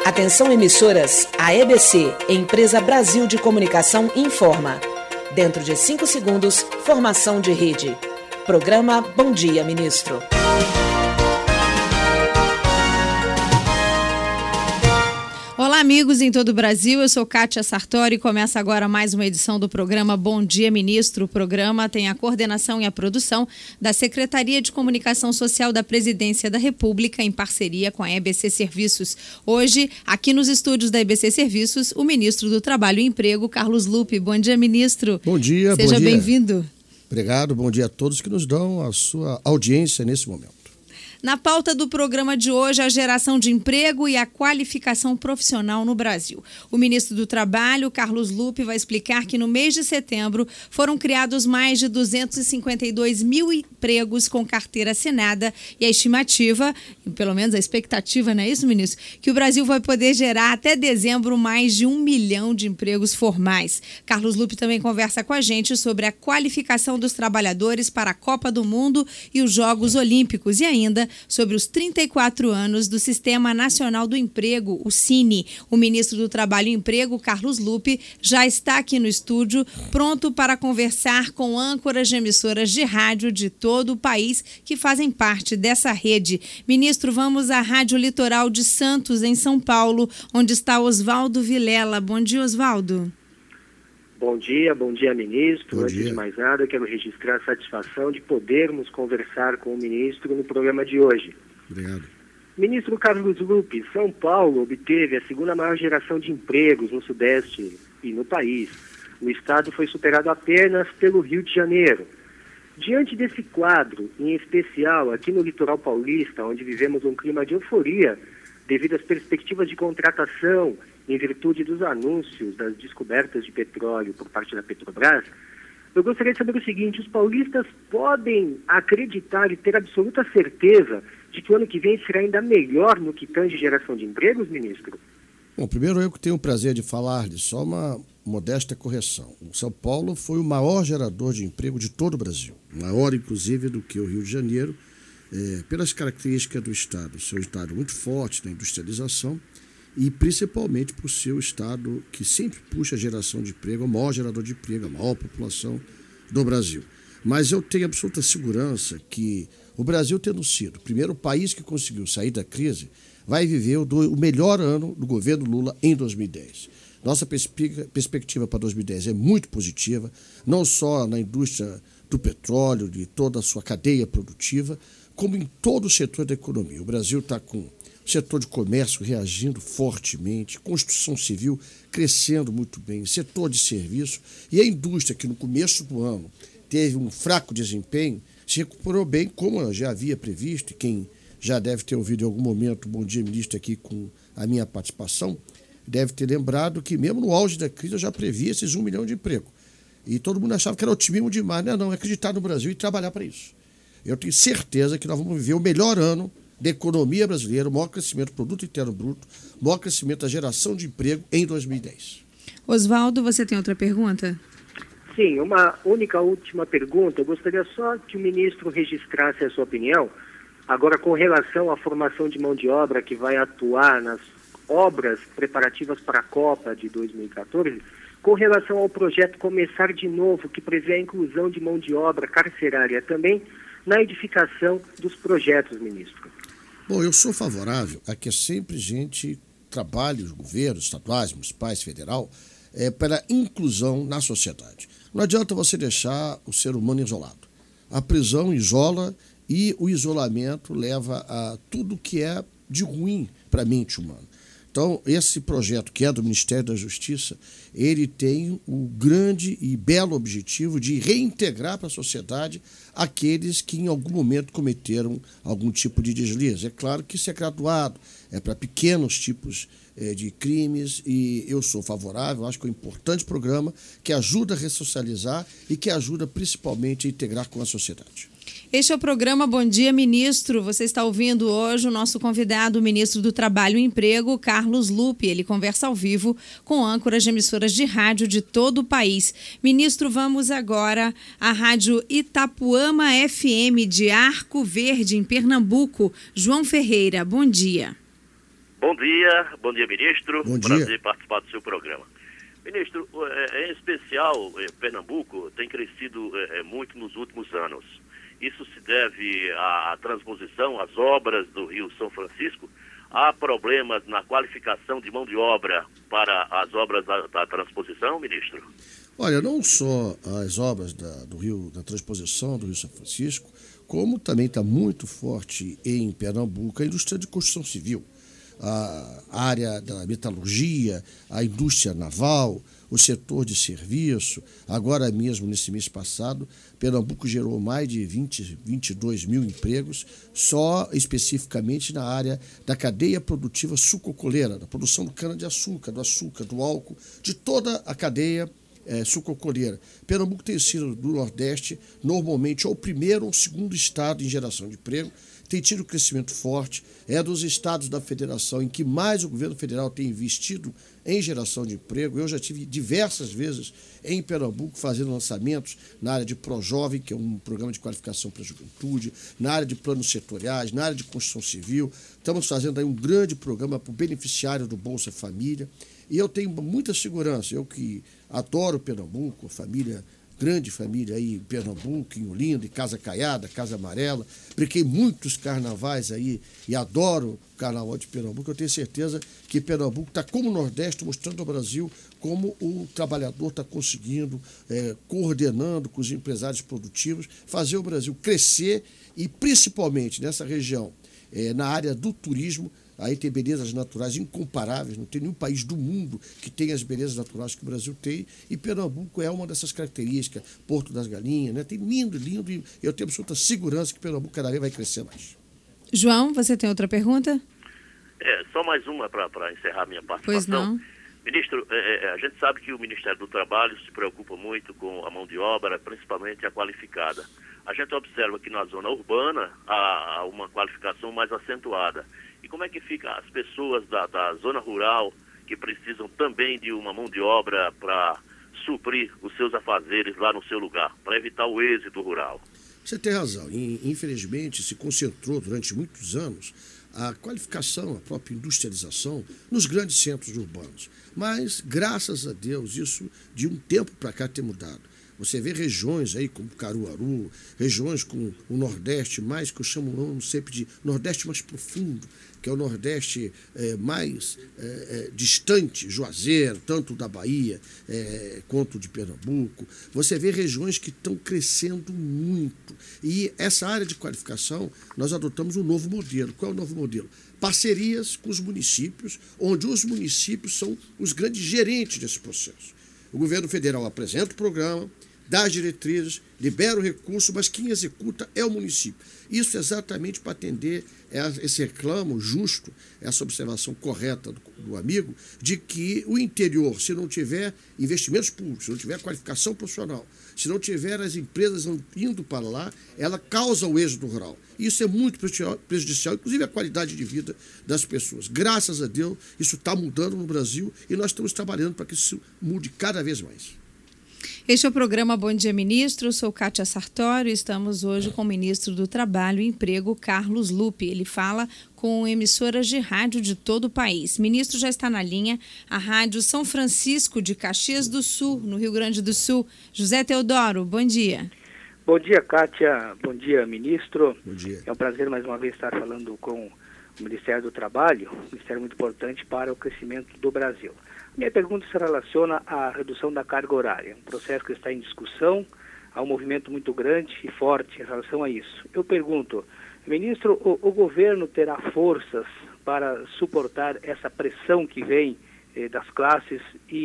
Atenção emissoras, a EBC, Empresa Brasil de Comunicação, informa. Dentro de 5 segundos, formação de rede. Programa Bom Dia, Ministro. Olá, amigos em todo o Brasil, eu sou Kátia Sartori e começa agora mais uma edição do programa Bom Dia, Ministro. O programa tem a coordenação e a produção da Secretaria de Comunicação Social da Presidência da República, em parceria com a EBC Serviços. Hoje, aqui nos estúdios da EBC Serviços, o ministro do Trabalho e Emprego, Carlos Lupe. Bom dia, ministro. Bom dia, Seja bem-vindo. Obrigado, bom dia a todos que nos dão a sua audiência nesse momento. Na pauta do programa de hoje, a geração de emprego e a qualificação profissional no Brasil. O ministro do Trabalho, Carlos Lupe, vai explicar que no mês de setembro foram criados mais de 252 mil empregos com carteira assinada e a estimativa, pelo menos a expectativa, não é isso, ministro? Que o Brasil vai poder gerar até dezembro mais de 1 milhão de empregos formais. Carlos Lupe também conversa com a gente sobre a qualificação dos trabalhadores para a Copa do Mundo e os Jogos Olímpicos e ainda sobre os 34 anos do Sistema Nacional do Emprego, o SINE. O ministro do Trabalho e Emprego, Carlos Lupe, já está aqui no estúdio, pronto para conversar com âncoras de emissoras de rádio de todo o país que fazem parte dessa rede. Ministro, vamos à Rádio Litoral de Santos, em São Paulo, onde está Oswaldo Vilela. Bom dia, Oswaldo. Bom dia, ministro. Antes de mais nada, quero registrar a satisfação de podermos conversar com o ministro no programa de hoje. Obrigado. Ministro Carlos Lupe, São Paulo obteve a segunda maior geração de empregos no Sudeste e no país. O estado foi superado apenas pelo Rio de Janeiro. Diante desse quadro, em especial aqui no litoral paulista, onde vivemos um clima de euforia devido às perspectivas de contratação em virtude dos anúncios das descobertas de petróleo por parte da Petrobras, eu gostaria de saber o seguinte: os paulistas podem acreditar e ter absoluta certeza de que o ano que vem será ainda melhor no que tange geração de empregos, ministro? Bom, primeiro eu que tenho o prazer de falar-lhe, só uma modesta correção. O São Paulo foi o maior gerador de emprego de todo o Brasil, maior inclusive do que o Rio de Janeiro, pelas características do estado. O seu estado muito forte na industrialização, e principalmente por ser o estado que sempre puxa a geração de emprego, o maior gerador de emprego, a maior população do Brasil. Mas eu tenho absoluta segurança que o Brasil, tendo sido o primeiro país que conseguiu sair da crise, vai viver o melhor ano do governo Lula em 2010. Nossa perspectiva para 2010 é muito positiva, não só na indústria do petróleo, de toda a sua cadeia produtiva, como em todo o setor da economia. O Brasil está com o setor de comércio reagindo fortemente, construção civil crescendo muito bem, setor de serviço e a indústria, que no começo do ano teve um fraco desempenho, se recuperou bem, como eu já havia previsto, e quem já deve ter ouvido em algum momento o Bom Dia, Ministro, aqui com a minha participação, deve ter lembrado que mesmo no auge da crise eu já previa esses 1 milhão de empregos. E todo mundo achava que era otimismo demais. Não, é acreditar no Brasil e trabalhar para isso. Eu tenho certeza que nós vamos viver o melhor ano da economia brasileira, o maior crescimento do produto interno bruto, o maior crescimento da geração de emprego em 2010. Oswaldo, você tem outra pergunta? Sim, uma última pergunta. Eu gostaria só que o ministro registrasse a sua opinião, agora com relação à formação de mão de obra que vai atuar nas obras preparativas para a Copa de 2014, com relação ao projeto Começar de Novo, que prevê a inclusão de mão de obra carcerária também na edificação dos projetos, ministro. Bom, eu sou favorável a que sempre gente trabalhe, os governos estaduais, municipais, federal, para inclusão na sociedade. Não adianta você deixar o ser humano isolado. A prisão isola e o isolamento leva a tudo que é de ruim para a mente humana. Então, esse projeto, que é do Ministério da Justiça, ele tem o grande e belo objetivo de reintegrar para a sociedade aqueles que em algum momento cometeram algum tipo de deslize. É claro que isso é graduado, é para pequenos tipos de crimes, e eu sou favorável, acho que é um importante programa que ajuda a ressocializar e que ajuda principalmente a integrar com a sociedade. Este é o programa Bom Dia, Ministro. Você está ouvindo hoje o nosso convidado, o ministro do Trabalho e Emprego, Carlos Lupe. Ele conversa ao vivo com âncoras de emissoras de rádio de todo o país. Ministro, vamos agora à Rádio Itapuama FM de Arco Verde, em Pernambuco. João Ferreira, bom dia. Bom dia, ministro. Bom dia. Prazer participar do seu programa. Ministro, em especial, Pernambuco tem crescido muito nos últimos anos. Isso se deve à transposição, às obras do Rio São Francisco. Há problemas na qualificação de mão de obra para as obras da transposição, ministro? Olha, não só as obras da transposição do Rio São Francisco, como também está muito forte em Pernambuco a indústria de construção civil, a área da metalurgia, a indústria naval, o setor de serviço. Agora mesmo, nesse mês passado, Pernambuco gerou mais de 22 mil empregos, só especificamente na área da cadeia produtiva sucocoleira, da produção do cana-de-açúcar, do álcool, de toda a cadeia sucocoleira. Pernambuco tem sido, do Nordeste, normalmente, ou o primeiro ou o segundo estado em geração de emprego, tem tido um crescimento forte, é dos estados da federação em que mais o governo federal tem investido em geração de emprego. Eu já tive diversas vezes em Pernambuco fazendo lançamentos na área de ProJovem, que é um programa de qualificação para a juventude, na área de planos setoriais, na área de construção civil. Estamos fazendo aí um grande programa para o beneficiário do Bolsa Família. E eu tenho muita segurança, eu que adoro Pernambuco, grande família aí em Pernambuco, em Olinda, em Casa Caiada, Casa Amarela. Brinquei muitos carnavais aí e adoro o carnaval de Pernambuco. Eu tenho certeza que Pernambuco está, como o Nordeste, mostrando ao Brasil como o trabalhador está conseguindo, coordenando com os empresários produtivos, fazer o Brasil crescer e, principalmente nessa região, na área do turismo. Aí tem belezas naturais incomparáveis, não tem nenhum país do mundo que tenha as belezas naturais que o Brasil tem, e Pernambuco é uma dessas características, Porto das Galinhas, né? Tem lindo, e eu tenho absoluta segurança que Pernambuco cada vez vai crescer mais. João, você tem outra pergunta? Só mais uma para encerrar minha participação. Pois não. Ministro, a gente sabe que o Ministério do Trabalho se preocupa muito com a mão de obra, principalmente a qualificada. A gente observa que na zona urbana há uma qualificação mais acentuada. E como é que fica as pessoas da zona rural que precisam também de uma mão de obra para suprir os seus afazeres lá no seu lugar, para evitar o êxodo rural? Você tem razão. Infelizmente, se concentrou durante muitos anos a qualificação, a própria industrialização nos grandes centros urbanos. Mas, graças a Deus, isso de um tempo para cá tem mudado. Você vê regiões aí como Caruaru, regiões com o Nordeste mais, que eu chamo sempre de Nordeste mais profundo, que é o Nordeste mais distante, Juazeiro, tanto da Bahia quanto de Pernambuco. Você vê regiões que estão crescendo muito. E essa área de qualificação, nós adotamos um novo modelo. Qual é o novo modelo? Parcerias com os municípios, onde os municípios são os grandes gerentes desse processo. O governo federal apresenta o programa, dá as diretrizes, libera o recurso, mas quem executa é o município. Isso exatamente para atender esse reclamo justo, essa observação correta do amigo, de que o interior, se não tiver investimentos públicos, se não tiver qualificação profissional, se não tiver as empresas indo para lá, ela causa o êxodo rural. Isso é muito prejudicial, inclusive a qualidade de vida das pessoas. Graças a Deus, isso está mudando no Brasil e nós estamos trabalhando para que isso mude cada vez mais. Este é o programa Bom Dia Ministro, eu sou Kátia Sartório e estamos hoje com o ministro do Trabalho e Emprego, Carlos Lupe. Ele fala com emissoras de rádio de todo o país. Ministro, já está na linha a Rádio São Francisco de Caxias do Sul, no Rio Grande do Sul. José Teodoro, bom dia. Bom dia, Kátia. Bom dia, ministro. Bom dia. É um prazer mais uma vez estar falando com o Ministério do Trabalho, um ministério muito importante para o crescimento do Brasil. Minha pergunta se relaciona à redução da carga horária, um processo que está em discussão, há um movimento muito grande e forte em relação a isso. Eu pergunto, ministro, o governo terá forças para suportar essa pressão que vem das classes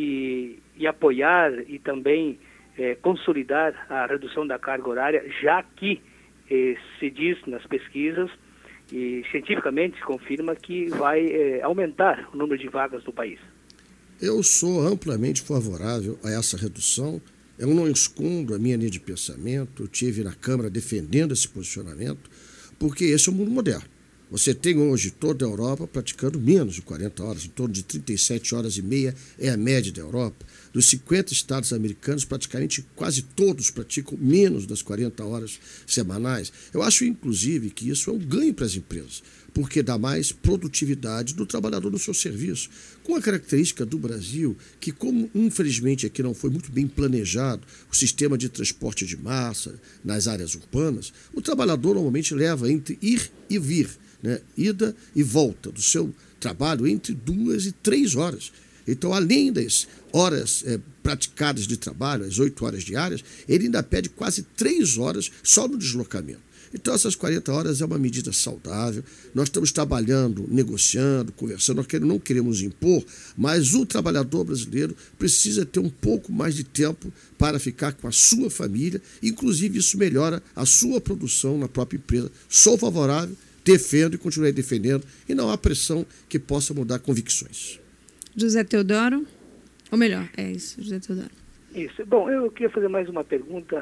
e apoiar e também consolidar a redução da carga horária, já que se diz nas pesquisas e cientificamente se confirma que vai aumentar o número de vagas no país? Eu sou amplamente favorável a essa redução. Eu não escondo a minha linha de pensamento. Eu estive na Câmara defendendo esse posicionamento, porque esse é o mundo moderno. Você tem hoje toda a Europa praticando menos de 40 horas, em torno de 37 horas e meia é a média da Europa. Dos 50 estados americanos, praticamente quase todos praticam menos das 40 horas semanais. Eu acho, inclusive, que isso é um ganho para as empresas, porque dá mais produtividade do trabalhador no seu serviço. Com a característica do Brasil, que como infelizmente aqui não foi muito bem planejado o sistema de transporte de massa nas áreas urbanas, o trabalhador normalmente leva entre ir e vir, né, ida e volta do seu trabalho entre 2 e 3 horas. Então, além das horas praticadas de trabalho, as 8 horas diárias, ele ainda perde quase 3 horas só no deslocamento. Então, essas 40 horas é uma medida saudável. Nós estamos trabalhando, negociando, conversando. Nós não queremos impor, mas o trabalhador brasileiro precisa ter um pouco mais de tempo para ficar com a sua família. Inclusive, isso melhora a sua produção na própria empresa. Sou favorável, defendo e continuarei defendendo. E não há pressão que possa mudar convicções. José Teodoro, ou melhor, José Teodoro. Isso. Bom, eu queria fazer mais uma pergunta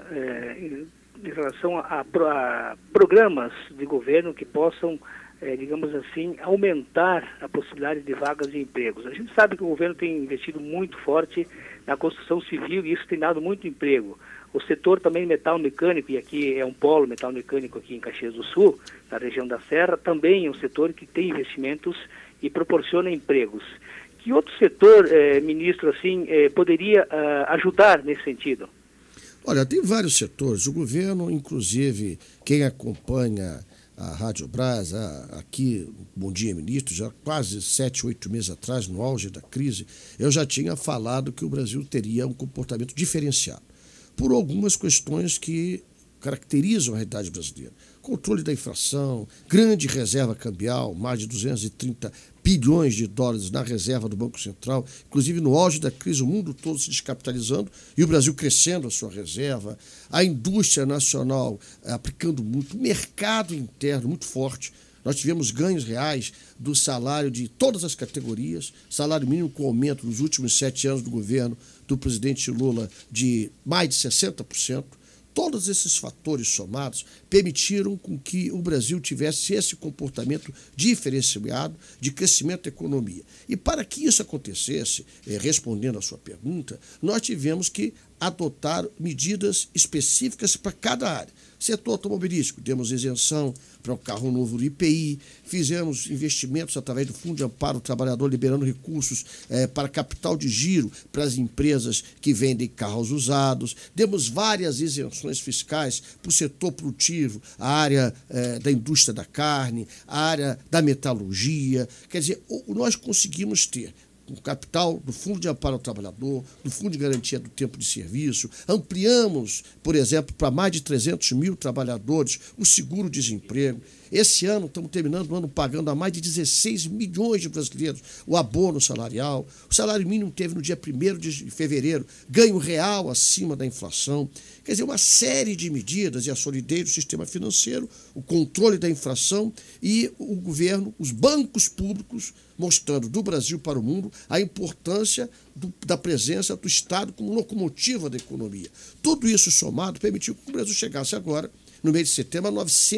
em relação a programas de governo que possam, digamos assim, aumentar a possibilidade de vagas de empregos. A gente sabe que o governo tem investido muito forte na construção civil e isso tem dado muito emprego. O setor também metal mecânico, e aqui é um polo metal mecânico aqui em Caxias do Sul, na região da Serra, também é um setor que tem investimentos e proporciona empregos. Que outro setor, ministro, assim, poderia ajudar nesse sentido? Olha, tem vários setores. O governo, inclusive, quem acompanha a Rádio Brás, aqui, Bom Dia Ministro, já quase 7, 8 meses atrás, no auge da crise, eu já tinha falado que o Brasil teria um comportamento diferenciado por algumas questões que caracterizam a realidade brasileira. Controle da inflação, grande reserva cambial, mais de 230 bilhões de dólares na reserva do Banco Central, inclusive no auge da crise, o mundo todo se descapitalizando e o Brasil crescendo a sua reserva, a indústria nacional aplicando muito, o mercado interno muito forte. Nós tivemos ganhos reais do salário de todas as categorias, salário mínimo com aumento nos últimos 7 anos do governo do presidente Lula de mais de 60%. Todos esses fatores somados permitiram com que o Brasil tivesse esse comportamento diferenciado de crescimento da economia. E para que isso acontecesse, respondendo à sua pergunta, nós tivemos que adotar medidas específicas para cada área. Setor automobilístico, demos isenção para o carro novo do IPI, fizemos investimentos através do Fundo de Amparo ao Trabalhador, liberando recursos para capital de giro para as empresas que vendem carros usados, demos várias isenções fiscais para o setor produtivo, a área da indústria da carne, a área da metalurgia. Quer dizer, nós conseguimos ter o capital do Fundo de Amparo ao Trabalhador, do Fundo de Garantia do Tempo de Serviço, ampliamos, por exemplo, para mais de 300 mil trabalhadores o seguro-desemprego. Esse ano, estamos terminando o ano pagando a mais de 16 milhões de brasileiros o abono salarial. O salário mínimo teve no dia 1º de fevereiro ganho real acima da inflação. Quer dizer, uma série de medidas e a solidez do sistema financeiro, o controle da inflação e o governo, os bancos públicos, mostrando do Brasil para o mundo a importância da presença do Estado como locomotiva da economia. Tudo isso somado permitiu que o Brasil chegasse agora, no mês de setembro, a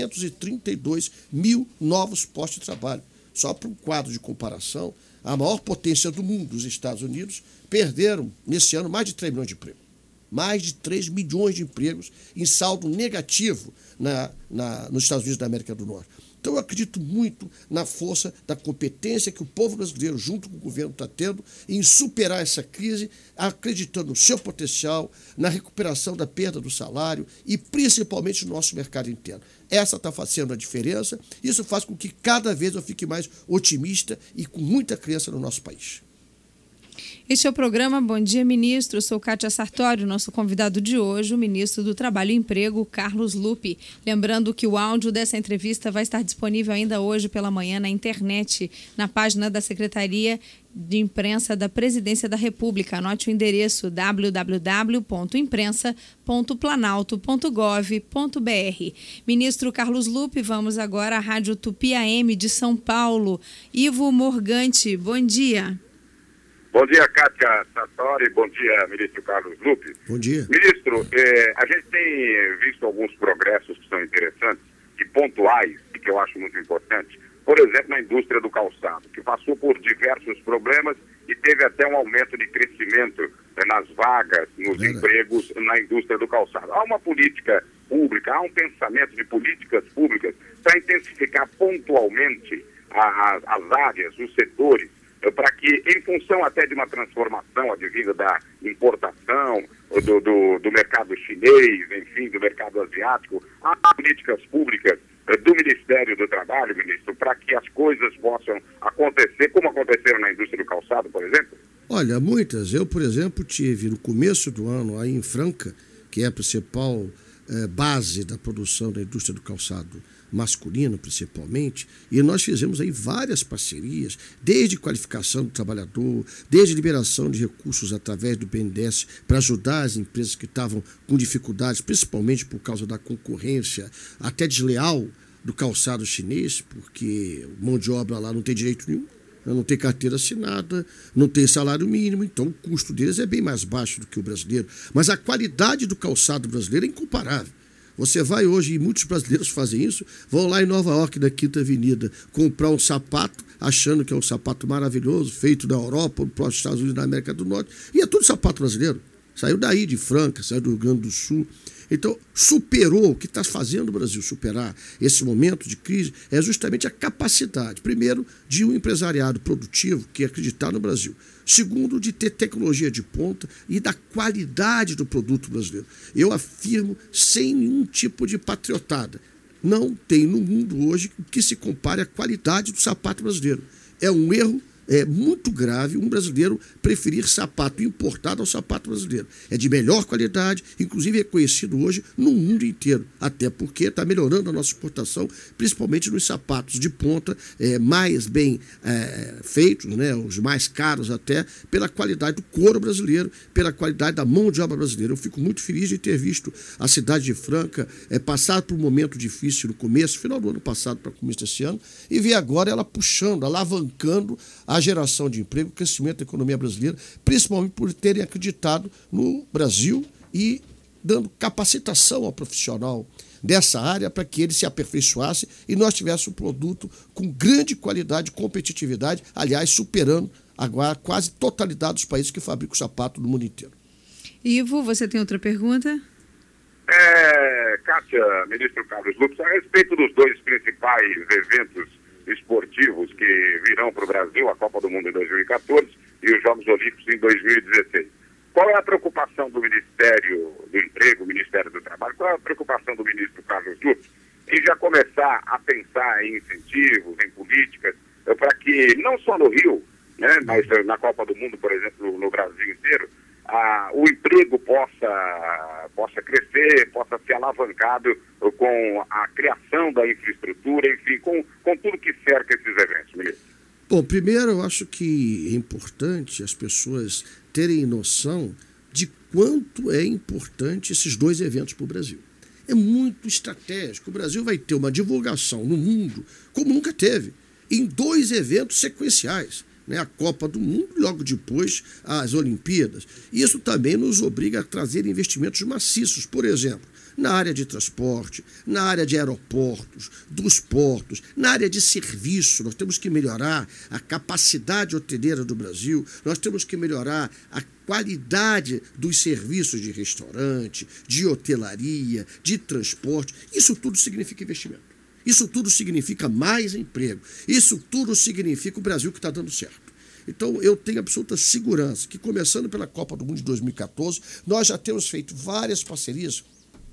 932 mil novos postos de trabalho. Só para um quadro de comparação, a maior potência do mundo, os Estados Unidos, perderam nesse ano mais de 3 milhões de empregos. Mais de 3 milhões de empregos em saldo negativo nos Estados Unidos da América do Norte. Então, eu acredito muito na força da competência que o povo brasileiro, junto com o governo, está tendo em superar essa crise, acreditando no seu potencial, na recuperação da perda do salário e, principalmente, no nosso mercado interno. Essa está fazendo a diferença. Isso faz com que cada vez eu fique mais otimista e com muita crença no nosso país. Este é o programa Bom Dia, Ministro. Eu sou Kátia Sartório, nosso convidado de hoje, o ministro do Trabalho e Emprego, Carlos Lupe. Lembrando que o áudio dessa entrevista vai estar disponível ainda hoje pela manhã na internet, na página da Secretaria de Imprensa da Presidência da República. Anote o endereço www.imprensa.planalto.gov.br. Ministro Carlos Lupe, vamos agora à Rádio Tupi AM de São Paulo. Ivo Morgante, bom dia. Bom dia, Kátia Sartori. Bom dia, ministro Carlos Lupe. Bom dia. Ministro, a gente tem visto alguns progressos que são interessantes e pontuais, e que eu acho muito importante. Por exemplo, na indústria do calçado, que passou por diversos problemas e teve até um aumento de crescimento nas vagas, nos empregos na indústria do calçado. Há uma política pública, há um pensamento de políticas públicas para intensificar pontualmente as áreas, os setores, para que, em função até de uma transformação advinda da importação, do mercado chinês, enfim, do mercado asiático, há políticas públicas do Ministério do Trabalho, ministro, para que as coisas possam acontecer, como aconteceram na indústria do calçado, por exemplo? Olha, muitas. Eu, por exemplo, tive no começo do ano aí em Franca, que é a principal base da produção da indústria do calçado masculino, principalmente, e nós fizemos aí várias parcerias, desde qualificação do trabalhador, desde liberação de recursos através do BNDES para ajudar as empresas que estavam com dificuldades, principalmente por causa da concorrência até desleal do calçado chinês, porque mão de obra lá não tem direito nenhum, não tem carteira assinada, não tem salário mínimo, então o custo deles é bem mais baixo do que o brasileiro. Mas a qualidade do calçado brasileiro é incomparável. Você vai hoje, e muitos brasileiros fazem isso, vão lá em Nova York, na Quinta Avenida, comprar um sapato, achando que é um sapato maravilhoso, feito da Europa, para os Estados Unidos, da América do Norte, e é tudo sapato brasileiro. Saiu daí, de Franca, saiu do Rio Grande do Sul. Então, superou, o que está fazendo o Brasil superar esse momento de crise é justamente a capacidade, primeiro, de um empresariado produtivo que acreditar no Brasil. Segundo, de ter tecnologia de ponta e da qualidade do produto brasileiro. Eu afirmo, sem nenhum tipo de patriotada, não tem no mundo hoje que se compare à qualidade do sapato brasileiro. É um erro muito grave um brasileiro preferir sapato importado ao sapato brasileiro. É de melhor qualidade, inclusive é conhecido hoje no mundo inteiro, até porque está melhorando a nossa exportação, principalmente nos sapatos de ponta, mais bem feitos, né, os mais caros até, pela qualidade do couro brasileiro, pela qualidade da mão de obra brasileira. Eu fico muito feliz de ter visto a cidade de Franca passar por um momento difícil no começo, final do ano passado para o começo desse ano, e ver agora ela puxando, alavancando a geração de emprego, o crescimento da economia brasileira, principalmente por terem acreditado no Brasil e dando capacitação ao profissional dessa área para que ele se aperfeiçoasse e nós tivéssemos um produto com grande qualidade e competitividade, aliás, superando agora quase totalidade dos países que fabricam sapato no mundo inteiro. Ivo, você tem outra pergunta? Kátia, ministro Carlos Lupe, a respeito dos dois principais eventos esportivos que virão para o Brasil, a Copa do Mundo em 2014 e os Jogos Olímpicos em 2016. Qual é a preocupação do Ministério do Emprego, Ministério do Trabalho, qual é a preocupação do ministro Carlos Lupe em já começar a pensar em incentivos, em políticas, para que não só no Rio, né, mas na Copa do Mundo, por exemplo, no Brasil inteiro, o emprego possa crescer, possa ser alavancado com a criação da infraestrutura, enfim, com tudo que cerca esses eventos, ministro? Bom, primeiro eu acho que é importante as pessoas terem noção de quanto é importante esses dois eventos para o Brasil. É muito estratégico. O Brasil vai ter uma divulgação no mundo como nunca teve, em dois eventos sequenciais. A Copa do Mundo e logo depois as Olimpíadas. Isso também nos obriga a trazer investimentos maciços, por exemplo, na área de transporte, na área de aeroportos, dos portos, na área de serviço. Nós temos que melhorar a capacidade hoteleira do Brasil, nós temos que melhorar a qualidade dos serviços de restaurante, de hotelaria, de transporte. Isso tudo significa investimento. Isso tudo significa mais emprego. Isso tudo significa o Brasil que está dando certo. Então, eu tenho absoluta segurança que, começando pela Copa do Mundo de 2014, nós já temos feito várias parcerias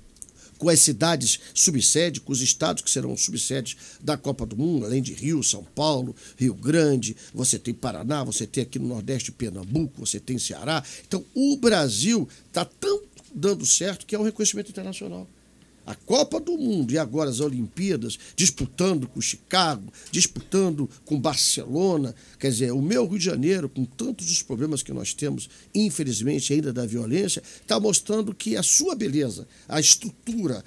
com as cidades subsede, com os estados que serão subsedes da Copa do Mundo, além de Rio, São Paulo, Rio Grande, você tem Paraná, você tem aqui no Nordeste Pernambuco, você tem Ceará. Então, o Brasil está tão dando certo que é um reconhecimento internacional. A Copa do Mundo e agora as Olimpíadas, disputando com Chicago, disputando com Barcelona, quer dizer, o meu Rio de Janeiro, com tantos os problemas que nós temos, infelizmente, ainda da violência, está mostrando que a sua beleza, a estrutura,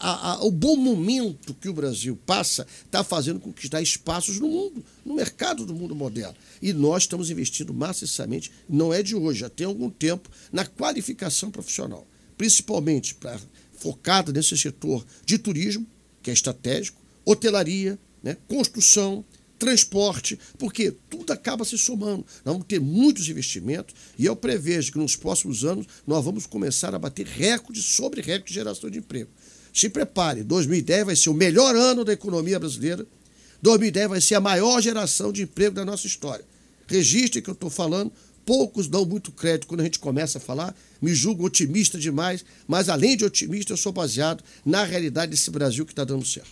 o bom momento que o Brasil passa, está fazendo com que dá espaços no mundo, no mercado do mundo moderno. E nós estamos investindo maciçamente, não é de hoje, já tem algum tempo, na qualificação profissional, principalmente focada nesse setor de turismo, que é estratégico, hotelaria, construção, transporte, porque tudo acaba se somando. Nós vamos ter muitos investimentos e eu prevejo que nos próximos anos nós vamos começar a bater recorde sobre recorde de geração de emprego. Se prepare, 2010 vai ser o melhor ano da economia brasileira, 2010 vai ser a maior geração de emprego da nossa história. Registre que eu estou falando, poucos dão muito crédito quando a gente começa a falar, me julgo otimista demais, mas além de otimista, eu sou baseado na realidade desse Brasil que está dando certo.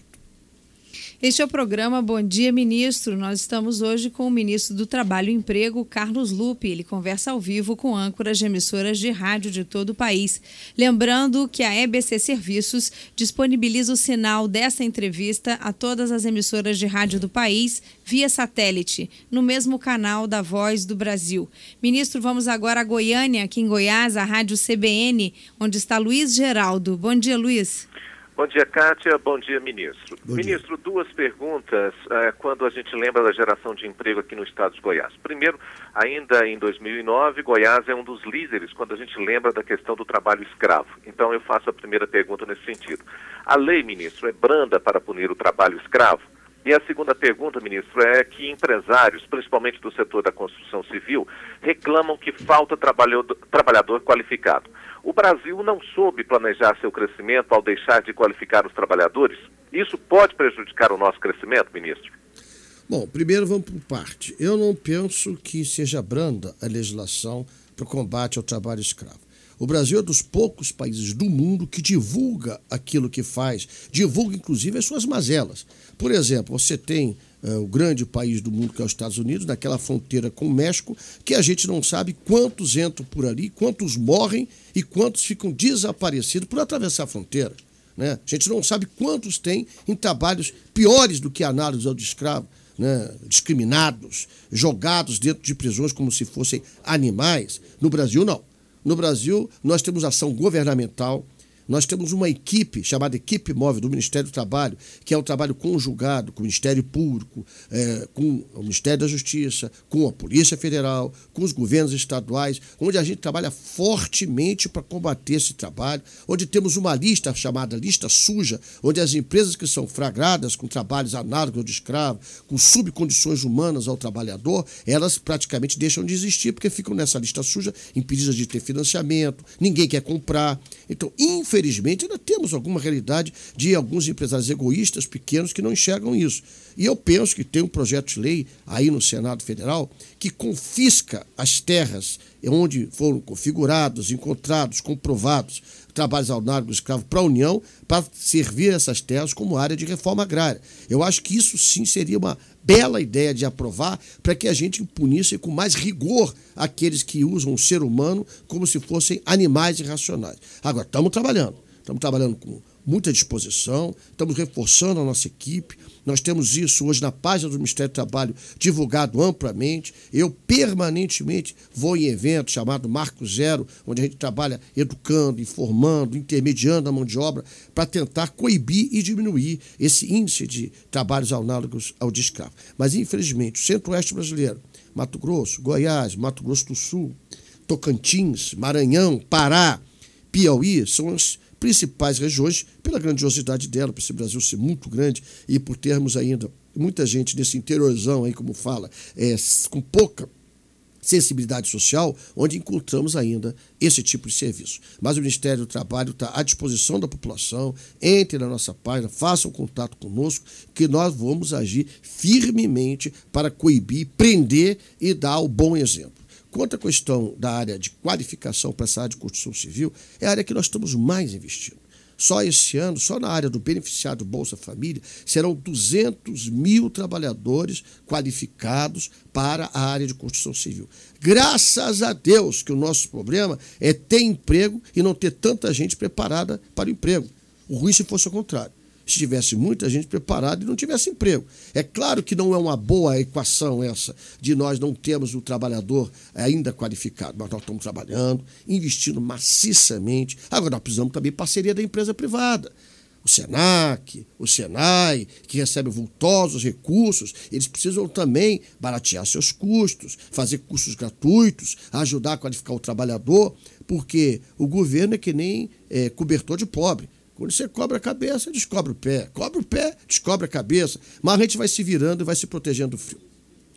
Este é o programa Bom Dia, Ministro. Nós estamos hoje com o ministro do Trabalho e Emprego, Carlos Lupe. Ele conversa ao vivo com âncoras de emissoras de rádio de todo o país. Lembrando que a EBC Serviços disponibiliza o sinal desta entrevista a todas as emissoras de rádio do país via satélite, no mesmo canal da Voz do Brasil. Ministro, vamos agora a Goiânia, aqui em Goiás, a Rádio CBN, onde está Luiz Geraldo. Bom dia, Luiz. Bom dia, Kátia. Bom dia, ministro. Bom dia. Ministro, duas perguntas quando a gente lembra da geração de emprego aqui no estado de Goiás. Primeiro, ainda em 2009, Goiás é um dos líderes quando a gente lembra da questão do trabalho escravo. Então, eu faço a primeira pergunta nesse sentido. A lei, ministro, é branda para punir o trabalho escravo? E a segunda pergunta, ministro, é que empresários, principalmente do setor da construção civil, reclamam que falta trabalhador qualificado. O Brasil não soube planejar seu crescimento ao deixar de qualificar os trabalhadores? Isso pode prejudicar o nosso crescimento, ministro? Bom, primeiro vamos por parte. Eu não penso que seja branda a legislação para o combate ao trabalho escravo. O Brasil é dos poucos países do mundo que divulga aquilo que faz, divulga inclusive as suas mazelas. Por exemplo, você tem o grande país do mundo que é os Estados Unidos, naquela fronteira com o México, que a gente não sabe quantos entram por ali, quantos morrem e quantos ficam desaparecidos por atravessar a fronteira, né? A gente não sabe quantos tem em trabalhos piores do que análogs ao de escravo, né? Discriminados, jogados dentro de prisões como se fossem animais. No Brasil, não. No Brasil, nós temos ação governamental, nós temos uma equipe chamada Equipe Móvel do Ministério do Trabalho, que é um trabalho conjugado com o Ministério Público, com o Ministério da Justiça, com a Polícia Federal, com os governos estaduais, onde a gente trabalha fortemente para combater esse trabalho, onde temos uma lista chamada lista suja, onde as empresas que são flagradas com trabalhos análogos ao de escravo, com subcondições humanas ao trabalhador, elas praticamente deixam de existir, porque ficam nessa lista suja, impedidas de ter financiamento, ninguém quer comprar. Então, infelizmente, ainda temos alguma realidade de alguns empresários egoístas pequenos que não enxergam isso. E eu penso que tem um projeto de lei aí no Senado Federal que confisca as terras onde foram configurados, encontrados, comprovados trabalhos análogos escravos para a União, para servir essas terras como área de reforma agrária. Eu acho que isso sim seria uma bela ideia de aprovar para que a gente punisse com mais rigor aqueles que usam o ser humano como se fossem animais irracionais. Agora, estamos trabalhando com muita disposição, estamos reforçando a nossa equipe, nós temos isso hoje na página do Ministério do Trabalho divulgado amplamente. Eu permanentemente vou em eventos chamado Marco Zero, onde a gente trabalha educando, informando, intermediando a mão de obra para tentar coibir e diminuir esse índice de trabalhos análogos ao de escravo. Mas, infelizmente, o Centro-Oeste brasileiro, Mato Grosso, Goiás, Mato Grosso do Sul, Tocantins, Maranhão, Pará, Piauí, são as principais regiões, pela grandiosidade dela, por esse Brasil ser muito grande e por termos ainda muita gente nesse interiorzão aí, como fala, com pouca sensibilidade social, onde encontramos ainda esse tipo de serviço. Mas o Ministério do Trabalho está à disposição da população, entre na nossa página, façam contato conosco, que nós vamos agir firmemente para coibir, prender e dar o bom exemplo. Quanto à questão da área de qualificação para essa área de construção civil, é a área que nós estamos mais investindo. Só esse ano, só na área do beneficiário Bolsa Família, serão 200 mil trabalhadores qualificados para a área de construção civil. Graças a Deus que o nosso problema é ter emprego e não ter tanta gente preparada para o emprego. O ruim se fosse o contrário. Se tivesse muita gente preparada e não tivesse emprego. É claro que não é uma boa equação essa de nós não termos o trabalhador ainda qualificado, mas nós estamos trabalhando, investindo maciçamente. Agora nós precisamos também de parceria da empresa privada. O Senac, o Senai, que recebem vultosos recursos, eles precisam também baratear seus custos, fazer cursos gratuitos, ajudar a qualificar o trabalhador, porque o governo é que nem cobertor de pobre. Quando você cobra a cabeça, descobre o pé. Cobre o pé, descobre a cabeça. Mas a gente vai se virando e vai se protegendo do frio.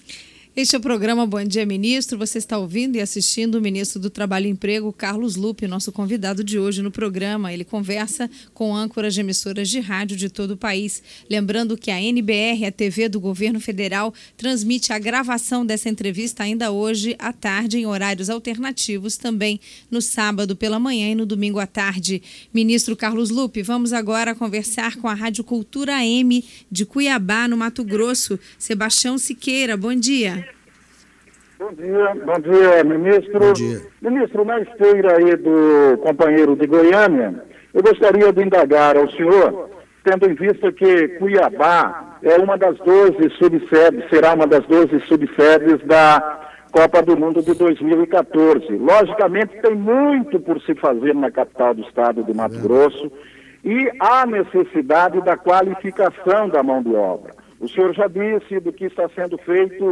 Este é o programa Bom Dia Ministro. Você está ouvindo e assistindo o ministro do Trabalho e Emprego, Carlos Lupe, nosso convidado de hoje no programa. Ele conversa com âncoras de emissoras de rádio de todo o país. Lembrando que a NBR, a TV do Governo Federal, transmite a gravação dessa entrevista ainda hoje à tarde, em horários alternativos, também no sábado pela manhã e no domingo à tarde. Ministro Carlos Lupe, vamos agora conversar com a Rádio Cultura AM de Cuiabá, no Mato Grosso. Sebastião Siqueira, bom dia. Bom dia, ministro. Bom dia. Ministro, na esteira aí do companheiro de Goiânia, eu gostaria de indagar ao senhor, tendo em vista que Cuiabá é uma das 12 subsedes, será uma das 12 subsedes da Copa do Mundo de 2014. Logicamente, tem muito por se fazer na capital do estado de Mato Grosso e há necessidade da qualificação da mão de obra. O senhor já disse do que está sendo feito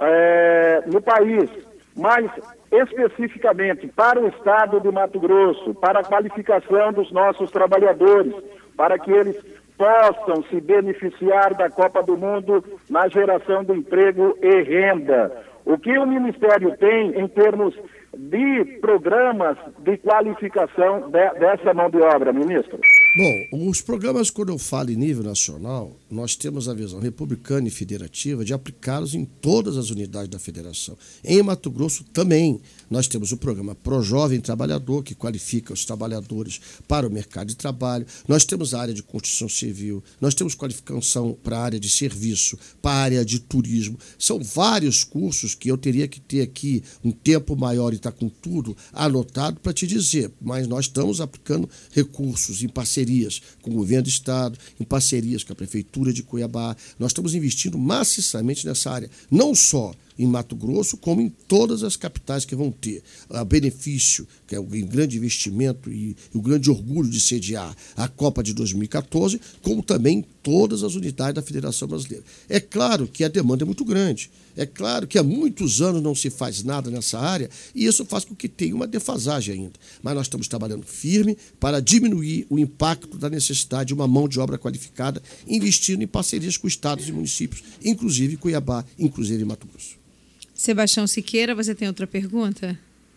no país, mas especificamente para o estado de Mato Grosso, para a qualificação dos nossos trabalhadores, para que eles possam se beneficiar da Copa do Mundo na geração de emprego e renda. O que o Ministério tem em termos de programas de qualificação dessa mão de obra, ministro? Bom, os programas, quando eu falo em nível nacional, nós temos a visão republicana e federativa de aplicá-los em todas as unidades da federação. Em Mato Grosso também nós temos o programa Pro Jovem Trabalhador, que qualifica os trabalhadores para o mercado de trabalho. Nós temos a área de construção civil, nós temos qualificação para a área de serviço, para a área de turismo. São vários cursos que eu teria que ter aqui um tempo maior e estar com tudo anotado para te dizer, mas nós estamos aplicando recursos em parcerias com o governo do estado, em parcerias com a prefeitura de Cuiabá. Nós estamos investindo maciçamente nessa área, não só em Mato Grosso, como em todas as capitais que vão ter o benefício, que é o grande investimento e o grande orgulho de sediar a Copa de 2014, como também em todas as unidades da Federação Brasileira. É claro que a demanda é muito grande, é claro que há muitos anos não se faz nada nessa área e isso faz com que tenha uma defasagem ainda. Mas nós estamos trabalhando firme para diminuir o impacto da necessidade de uma mão de obra qualificada, investindo em parcerias com estados e municípios, inclusive Cuiabá, inclusive Mato Grosso. Sebastião Siqueira, você tem outra pergunta?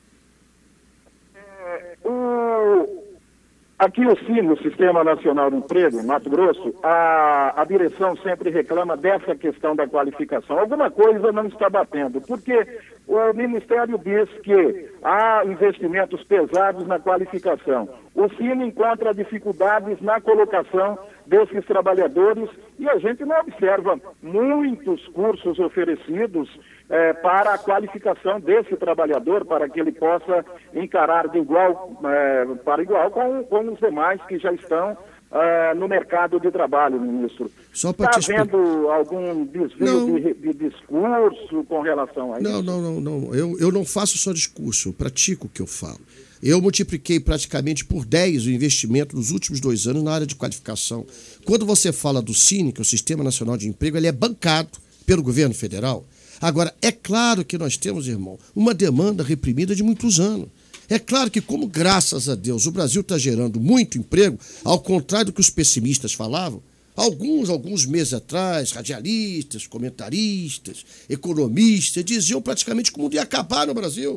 Aqui o SIN, o Sistema Nacional de Emprego, em Mato Grosso, a direção sempre reclama dessa questão da qualificação. Alguma coisa não está batendo, porque o Ministério diz que há investimentos pesados na qualificação. O SIN encontra dificuldades na colocação desses trabalhadores e a gente não observa muitos cursos oferecidos para a qualificação desse trabalhador, para que ele possa encarar de igual para igual com os demais que já estão no mercado de trabalho, ministro. Está havendo algum desvio de discurso com relação a isso? Não. Eu não faço só discurso, eu pratico o que eu falo. Eu multipliquei praticamente por 10 o investimento nos últimos 2 anos na área de qualificação. Quando você fala do SIN, que é o Sistema Nacional de Emprego, ele é bancado pelo governo federal. Agora, é claro que nós temos, irmão, uma demanda reprimida de muitos anos. É claro que, como, graças a Deus, o Brasil está gerando muito emprego, ao contrário do que os pessimistas falavam, alguns meses atrás, radialistas, comentaristas, economistas, diziam praticamente que o mundo ia acabar no Brasil.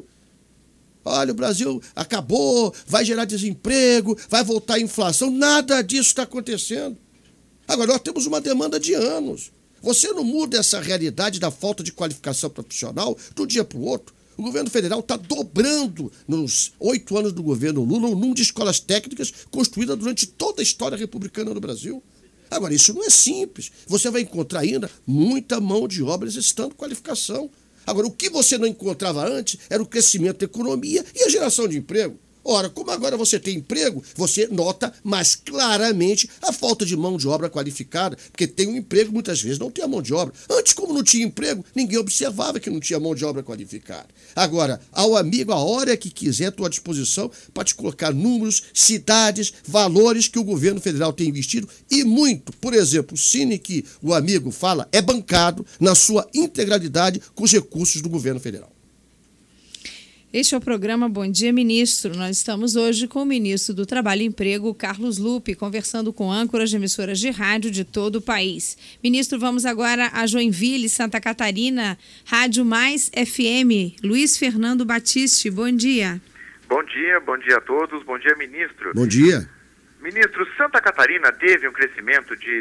Olha, o Brasil acabou, vai gerar desemprego, vai voltar a inflação. Nada disso está acontecendo. Agora, nós temos uma demanda de anos. Você não muda essa realidade da falta de qualificação profissional de um dia para o outro. O governo federal está dobrando, nos 8 anos do governo Lula, o número de escolas técnicas construídas durante toda a história republicana do Brasil. Agora, isso não é simples. Você vai encontrar ainda muita mão de obra necessitando qualificação. Agora, o que você não encontrava antes era o crescimento da economia e a geração de emprego. Ora, como agora você tem emprego, você nota mais claramente a falta de mão de obra qualificada, porque tem um emprego, muitas vezes não tem a mão de obra. Antes, como não tinha emprego, ninguém observava que não tinha mão de obra qualificada. Agora, ao amigo, a hora que quiser, estou à disposição para te colocar números, cidades, valores que o governo federal tem investido e muito. Por exemplo, o Cine que o amigo fala é bancado na sua integralidade com os recursos do governo federal. Este é o programa Bom Dia, Ministro. Nós estamos hoje com o ministro do Trabalho e Emprego, Carlos Lupe, conversando com âncoras de emissoras de rádio de todo o país. Ministro, vamos agora a Joinville, Santa Catarina, Rádio Mais FM. Luiz Fernando Batiste, bom dia. Bom dia a todos, bom dia, ministro. Bom dia. Ministro, Santa Catarina teve um crescimento de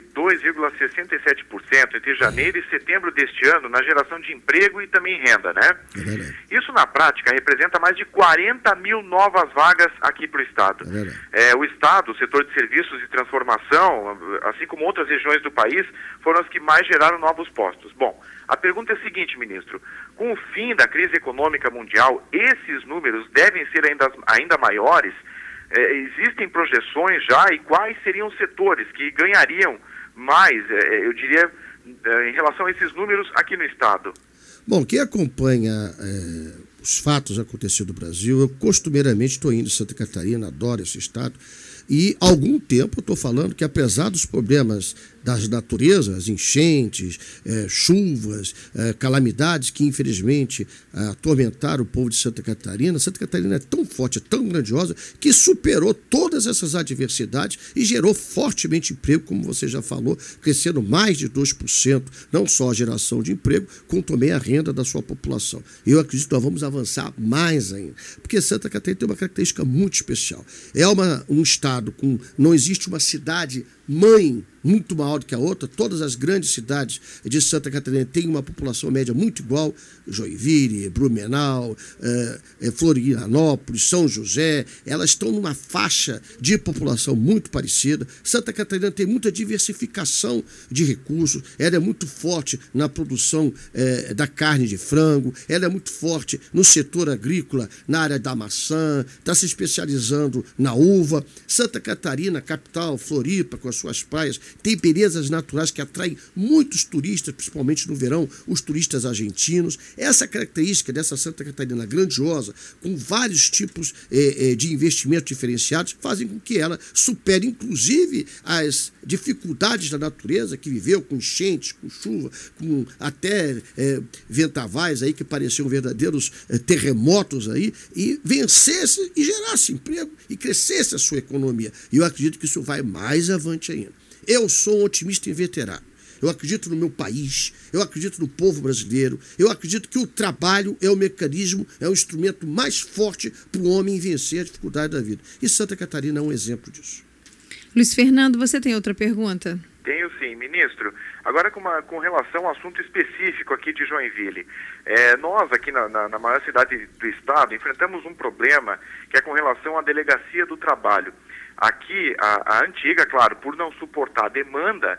2,67% entre janeiro e setembro deste ano na geração de emprego e também renda, né? É verdade. Isso, na prática, representa mais de 40 mil novas vagas aqui para o Estado. É verdade. O Estado, o setor de serviços e transformação, assim como outras regiões do país, foram as que mais geraram novos postos. Bom, a pergunta é a seguinte, ministro. Com o fim da crise econômica mundial, esses números devem ser ainda maiores? Existem projeções já, e quais seriam os setores que ganhariam mais, eu diria, em relação a esses números aqui no Estado? Bom, quem acompanha os fatos acontecidos no Brasil, eu costumeiramente estou indo em Santa Catarina, adoro esse estado, e há algum tempo eu estou falando que, apesar dos problemas das naturezas, enchentes, chuvas, calamidades que infelizmente atormentaram o povo de Santa Catarina é tão forte, é tão grandiosa, que superou todas essas adversidades e gerou fortemente emprego, como você já falou, crescendo mais de 2%, não só a geração de emprego, como também a renda da sua população. Eu acredito que nós vamos avançar mais ainda, porque Santa Catarina tem uma característica muito especial. É um estado com... não existe uma cidade mãe muito maior do que a outra. Todas as grandes cidades de Santa Catarina têm uma população média muito igual. Joinville, Blumenau, Florianópolis, São José, elas estão numa faixa de população muito parecida. Santa Catarina tem muita diversificação de recursos, ela é muito forte na produção da carne de frango, ela é muito forte no setor agrícola, na área da maçã, está se especializando na uva. Santa Catarina, capital, Floripa, com as suas praias, tem belezas naturais que atraem muitos turistas, principalmente no verão, os turistas argentinos. Essa característica dessa Santa Catarina grandiosa, com vários tipos de investimentos diferenciados, fazem com que ela supere, inclusive, as dificuldades da natureza, que viveu com enchentes, com chuva, com até ventavais aí que pareciam verdadeiros terremotos aí, e vencesse e gerasse emprego e crescesse a sua economia. E eu acredito que isso vai mais avante ainda. Eu sou um otimista inveterado. Eu acredito no meu país, eu acredito no povo brasileiro, eu acredito que o trabalho é o mecanismo, é o instrumento mais forte para o homem vencer a dificuldade da vida. E Santa Catarina é um exemplo disso. Luiz Fernando, você tem outra pergunta? Tenho sim, ministro. Agora com relação ao assunto específico aqui de Joinville. Nós aqui na maior cidade do estado enfrentamos um problema que é com relação à delegacia do trabalho. Aqui, a antiga, claro, por não suportar a demanda,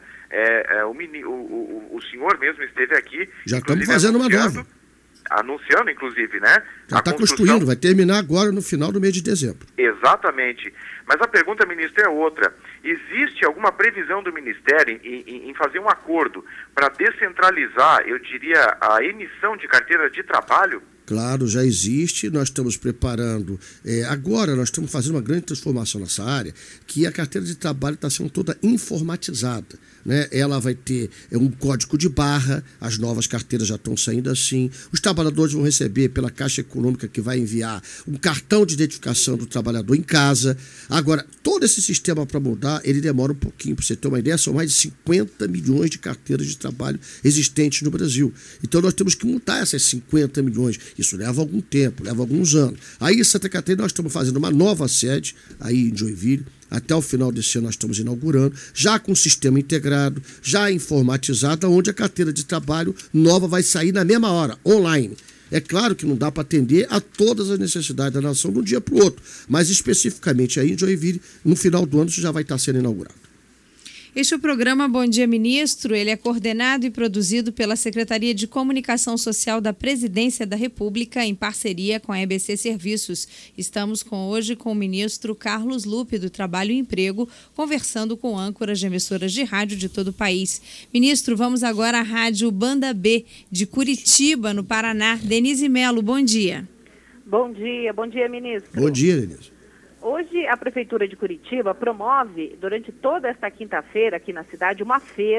o senhor mesmo esteve aqui. Já estamos fazendo uma nova. Anunciando, inclusive, né? Já está construindo, vai terminar agora no final do mês de dezembro. Exatamente. Mas a pergunta, ministro, é outra. Existe alguma previsão do Ministério em fazer um acordo para descentralizar, eu diria, a emissão de carteira de trabalho? Claro, já existe, nós estamos preparando, agora nós estamos fazendo uma grande transformação nessa área, que a carteira de trabalho está sendo toda informatizada, né? Ela vai ter um código de barra, as novas carteiras já estão saindo assim, os trabalhadores vão receber pela Caixa Econômica, que vai enviar um cartão de identificação do trabalhador em casa. Agora, todo esse sistema para mudar, ele demora um pouquinho, para você ter uma ideia, são mais de 50 milhões de carteiras de trabalho existentes no Brasil. Então nós temos que mudar essas 50 milhões. Isso leva algum tempo, leva alguns anos. Aí em Santa Catarina nós estamos fazendo uma nova sede, aí em Joinville. Até o final desse ano nós estamos inaugurando, já com um sistema integrado, já informatizado, onde a carteira de trabalho nova vai sair na mesma hora, online. É claro que não dá para atender a todas as necessidades da nação de um dia para o outro, mas especificamente aí em Joinville, no final do ano, isso já vai estar sendo inaugurado. Este é o programa Bom Dia, Ministro. Ele é coordenado e produzido pela Secretaria de Comunicação Social da Presidência da República, em parceria com a EBC Serviços. Estamos hoje com o ministro Carlos Lupe, do Trabalho e Emprego, conversando com âncoras de emissoras de rádio de todo o país. Ministro, vamos agora à Rádio Banda B, de Curitiba, no Paraná. Denise Melo, bom dia. Bom dia, ministro. Bom dia, Denise. Hoje, a Prefeitura de Curitiba promove, durante toda esta quinta-feira, aqui na cidade, uma feira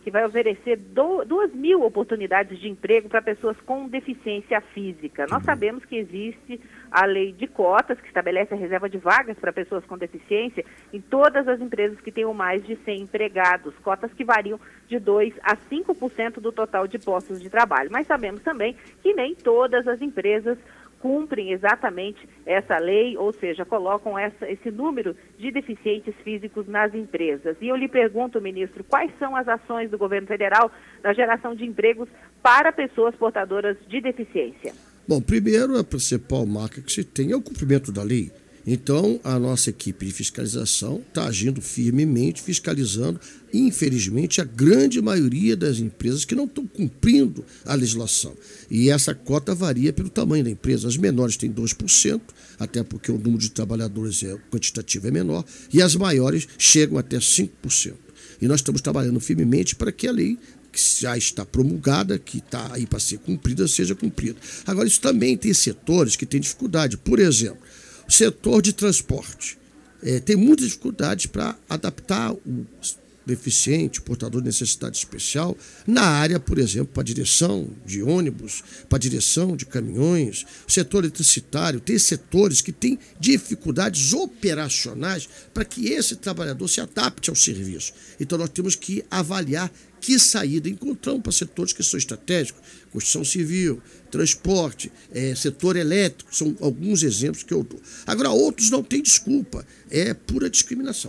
que vai oferecer 2.000 oportunidades de emprego para pessoas com deficiência física. Nós sabemos que existe a lei de cotas, que estabelece a reserva de vagas para pessoas com deficiência em todas as empresas que tenham mais de 100 empregados, cotas que variam de 2% a 5% do total de postos de trabalho. Mas sabemos também que nem todas as empresas cumprem exatamente essa lei, ou seja, colocam esse número de deficientes físicos nas empresas. E eu lhe pergunto, ministro, quais são as ações do governo federal na geração de empregos para pessoas portadoras de deficiência? Bom, primeiro, a principal marca que se tem é o cumprimento da lei. Então, a nossa equipe de fiscalização está agindo firmemente, fiscalizando, infelizmente, a grande maioria das empresas que não estão cumprindo a legislação. E essa cota varia pelo tamanho da empresa. As menores têm 2%, até porque o número de trabalhadores quantitativo é menor, e as maiores chegam até 5%. E nós estamos trabalhando firmemente para que a lei que já está promulgada, que está aí para ser cumprida, seja cumprida. Agora, isso também tem setores que têm dificuldade. Por exemplo, o setor de transporte tem muitas dificuldades para adaptar o deficiente, portador de necessidade especial, na área, por exemplo, para a direção de ônibus, para a direção de caminhões. O setor eletricitário tem setores que têm dificuldades operacionais para que esse trabalhador se adapte ao serviço. Então, nós temos que avaliar que saída encontramos para setores que são estratégicos, construção civil, transporte, setor elétrico, são alguns exemplos que eu dou. Agora, outros não têm desculpa, é pura discriminação,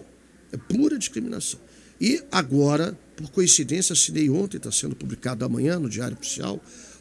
E agora, por coincidência, assinei ontem, está sendo publicado amanhã no Diário Oficial,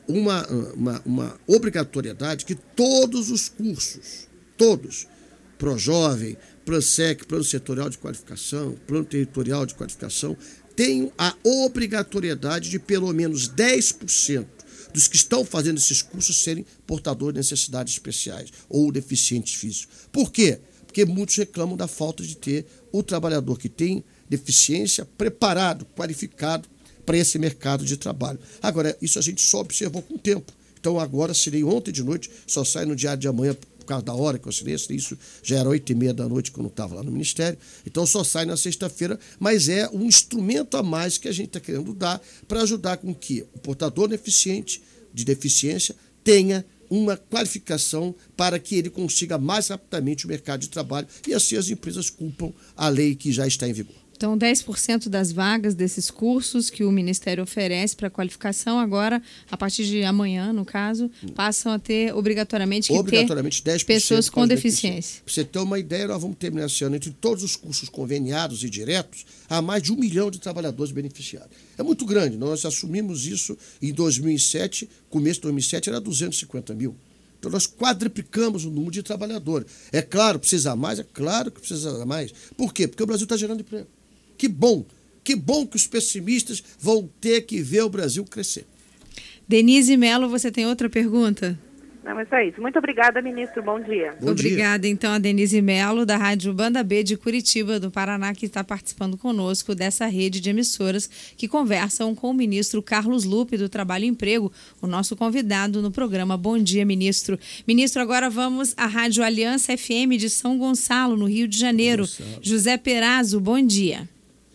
uma obrigatoriedade que todos os cursos, todos, ProJovem, PlanSec, Plano Setorial de Qualificação, Plano Territorial de Qualificação, tenham a obrigatoriedade de pelo menos 10% dos que estão fazendo esses cursos serem portadores de necessidades especiais ou deficientes físicos. Por quê? Porque muitos reclamam da falta de ter o trabalhador que tem deficiência preparado, qualificado para esse mercado de trabalho. Agora, isso a gente só observou com o tempo. Então, agora, assinei ontem de noite, só sai no Diário de Amanhã, por causa da hora que eu assinei, isso já era 8h30 da noite quando eu estava lá no Ministério, então só sai na sexta-feira, mas é um instrumento a mais que a gente está querendo dar para ajudar com que o portador de deficiência tenha uma qualificação para que ele consiga mais rapidamente o mercado de trabalho e assim as empresas cumpram a lei que já está em vigor. Então, 10% das vagas desses cursos que o Ministério oferece para qualificação, agora, a partir de amanhã, no caso, passam a ter obrigatoriamente 10% pessoas com deficiência. Para você ter uma ideia, nós vamos terminar esse ano, entre todos os cursos conveniados e diretos, há mais de 1 milhão de trabalhadores beneficiados. É muito grande, nós assumimos isso em 2007, começo de 2007 era 250 mil. Então, nós quadriplicamos o número de trabalhadores. É claro, precisa mais, é claro que precisa mais. Por quê? Porque o Brasil está gerando emprego. Que bom que os pessimistas vão ter que ver o Brasil crescer. Denise Mello, você tem outra pergunta? Não, é só isso. Muito obrigada, ministro. Bom dia. Obrigada, então, a Denise Mello, da Rádio Banda B de Curitiba, do Paraná, que está participando conosco dessa rede de emissoras que conversam com o ministro Carlos Lupe, do Trabalho e Emprego, o nosso convidado no programa Bom Dia, Ministro. Ministro, agora vamos à Rádio Aliança FM de São Gonçalo, no Rio de Janeiro. José Perazzo, bom dia.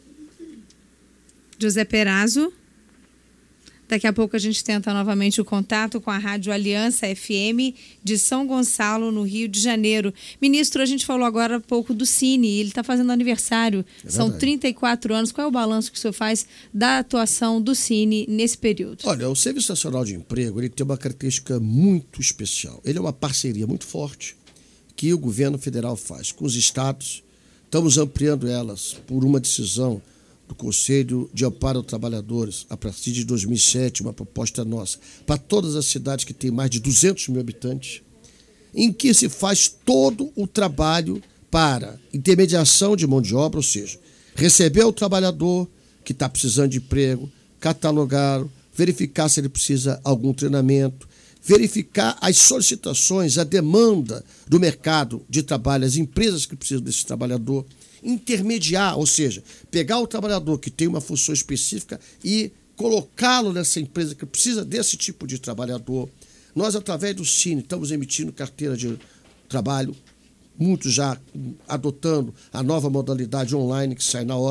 José Perazzo. Daqui a pouco a gente tenta novamente o contato com a Rádio Aliança FM de São Gonçalo, no Rio de Janeiro. Ministro, a gente falou agora há pouco do Cine, ele está fazendo aniversário, são 34 anos. Qual é o balanço que o senhor faz da atuação do Cine nesse período? Olha, o Serviço Nacional de Emprego ele tem uma característica muito especial. Ele é uma parceria muito forte que o governo federal faz com os estados. Estamos ampliando elas por uma decisão do Conselho de Amparo aos Trabalhadores, a partir de 2007, uma proposta nossa, para todas as cidades que têm mais de 200 mil habitantes, em que se faz todo o trabalho para intermediação de mão de obra, ou seja, receber o trabalhador que está precisando de emprego, catalogá-lo, verificar se ele precisa de algum treinamento, verificar as solicitações, a demanda do mercado de trabalho, as empresas que precisam desse trabalhador, intermediar, ou seja, pegar o trabalhador que tem uma função específica e colocá-lo nessa empresa que precisa desse tipo de trabalhador. Nós, através do Cine, estamos emitindo carteira de trabalho, muitos já adotando a nova modalidade online que sai na hora,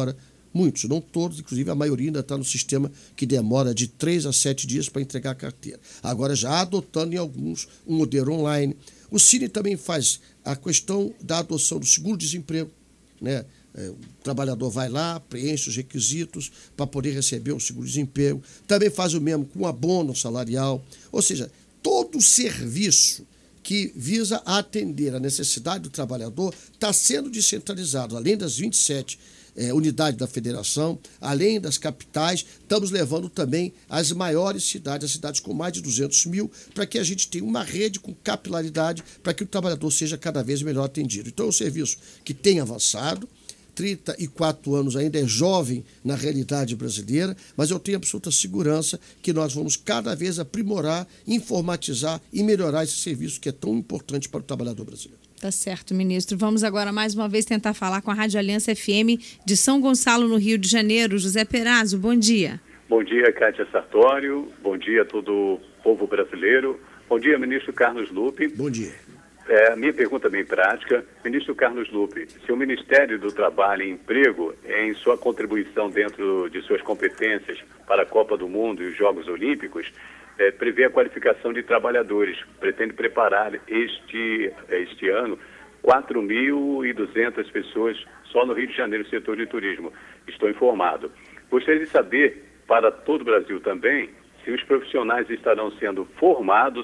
muitos, não todos, inclusive a maioria ainda está no sistema que demora de 3 a 7 dias para entregar a carteira. Agora já adotando em alguns um modelo online. O Cine também faz a questão da adoção do seguro-desemprego, né? O trabalhador vai lá, preenche os requisitos para poder receber o seguro-desemprego. Também faz o mesmo com abono salarial. Ou seja, todo o serviço que visa atender a necessidade do trabalhador está sendo descentralizado. Além das 27 unidades da federação, além das capitais, estamos levando também as maiores cidades, as cidades com mais de 200 mil, para que a gente tenha uma rede com capilaridade, para que o trabalhador seja cada vez melhor atendido. Então é um serviço que tem avançado, 34 anos ainda é jovem na realidade brasileira, mas eu tenho absoluta segurança que nós vamos cada vez aprimorar, informatizar e melhorar esse serviço que é tão importante para o trabalhador brasileiro. Tá certo, ministro. Vamos agora mais uma vez tentar falar com a Rádio Aliança FM de São Gonçalo, no Rio de Janeiro. José Perazzo, bom dia. Bom dia, Kátia Sartório. Bom dia a todo o povo brasileiro. Bom dia, ministro Carlos Lupe. Bom dia. Minha pergunta é bem prática. Ministro Carlos Lupe, se o Ministério do Trabalho e Emprego, em sua contribuição dentro de suas competências para a Copa do Mundo e os Jogos Olímpicos, prevê a qualificação de trabalhadores, pretende preparar este ano 4.200 pessoas só no Rio de Janeiro, setor de turismo. Estou informado. Gostaria de saber, para todo o Brasil também, se os profissionais estarão sendo formados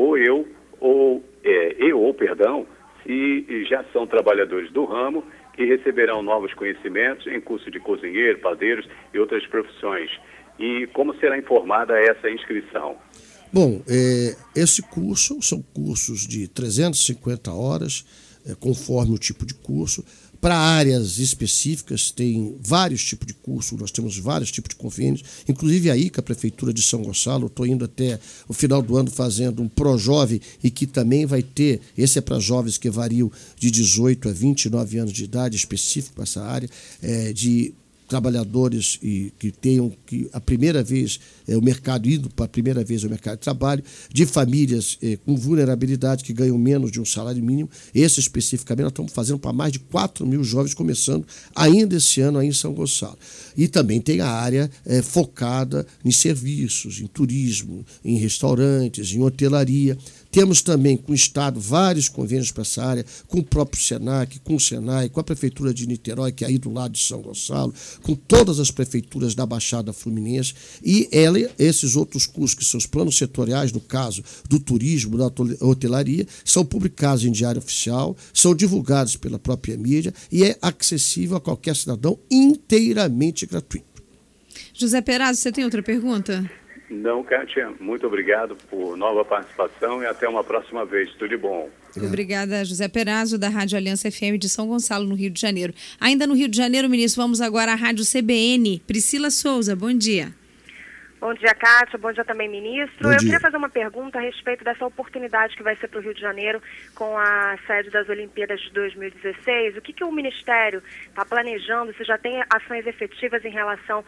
se já são trabalhadores do ramo que receberão novos conhecimentos em curso de cozinheiro, padeiros e outras profissões. E como será informada essa inscrição? Bom, esse curso são cursos de 350 horas, conforme o tipo de curso. Para áreas específicas, tem vários tipos de curso, nós temos vários tipos de convênios, inclusive aí com a Prefeitura de São Gonçalo, estou indo até o final do ano fazendo um ProJovem e que também vai ter, esse é para jovens que variam de 18 a 29 anos de idade, específico para essa área, de trabalhadores que tenham a primeira vez o mercado, indo para a primeira vez ao mercado de trabalho, de famílias com vulnerabilidade que ganham menos de um salário mínimo. Esse especificamente nós estamos fazendo para mais de 4.000 jovens, começando ainda esse ano aí em São Gonçalo. E também tem a área focada em serviços, em turismo, em restaurantes, em hotelaria. Temos também com o Estado vários convênios para essa área, com o próprio Senac, com o Senai, com a Prefeitura de Niterói, que é aí do lado de São Gonçalo, com todas as prefeituras da Baixada Fluminense e esses outros cursos, que são os planos setoriais, no caso do turismo, da hotelaria, são publicados em diário oficial, são divulgados pela própria mídia e é acessível a qualquer cidadão, inteiramente gratuito. José Perazzo, você tem outra pergunta? Não, Kátia, muito obrigado por nova participação e até uma próxima vez. Tudo de bom. Obrigada, José Perazzo, da Rádio Aliança FM de São Gonçalo, no Rio de Janeiro. Ainda no Rio de Janeiro, ministro, vamos agora à Rádio CBN. Priscila Souza, bom dia. Bom dia, Kátia. Bom dia também, ministro. Eu queria fazer uma pergunta a respeito dessa oportunidade que vai ser para o Rio de Janeiro com a sede das Olimpíadas de 2016. O que o Ministério está planejando, se já tem ações efetivas em relação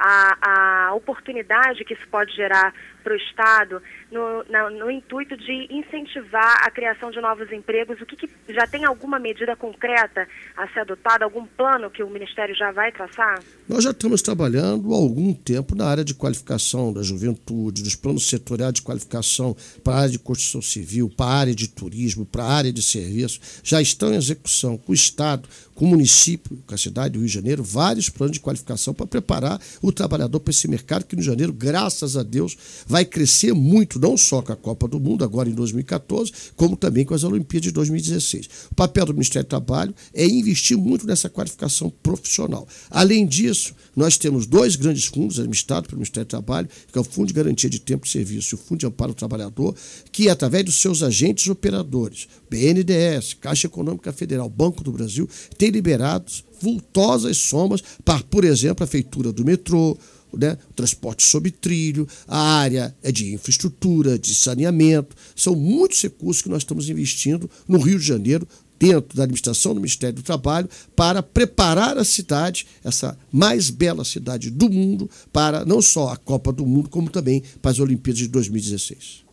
à oportunidade que isso pode gerar para o Estado, no intuito de incentivar a criação de novos empregos? O que já tem alguma medida concreta a ser adotada, algum plano que o Ministério já vai traçar? Nós já estamos trabalhando há algum tempo na área de qualificação da juventude, nos planos setoriais de qualificação para a área de construção civil, para a área de turismo, para a área de serviço. Já estão em execução com o Estado, com o município, com a cidade do Rio de Janeiro, vários planos de qualificação para preparar o trabalhador para esse mercado que no janeiro, graças a Deus, vai crescer muito, não só com a Copa do Mundo, agora em 2014, como também com as Olimpíadas de 2016. O papel do Ministério do Trabalho é investir muito nessa qualificação profissional. Além disso, nós temos dois grandes fundos administrados pelo Ministério do Trabalho, que é o Fundo de Garantia de Tempo de Serviço e o Fundo de Amparo ao Trabalhador, que, através dos seus agentes operadores, BNDES, Caixa Econômica Federal, Banco do Brasil, tem liberado vultosas somas para, por exemplo, a feitura do metrô, né, o transporte sob trilho, a área de infraestrutura, de saneamento. São muitos recursos que nós estamos investindo no Rio de Janeiro, dentro da administração do Ministério do Trabalho, para preparar a cidade, essa mais bela cidade do mundo, para não só a Copa do Mundo, como também para as Olimpíadas de 2016.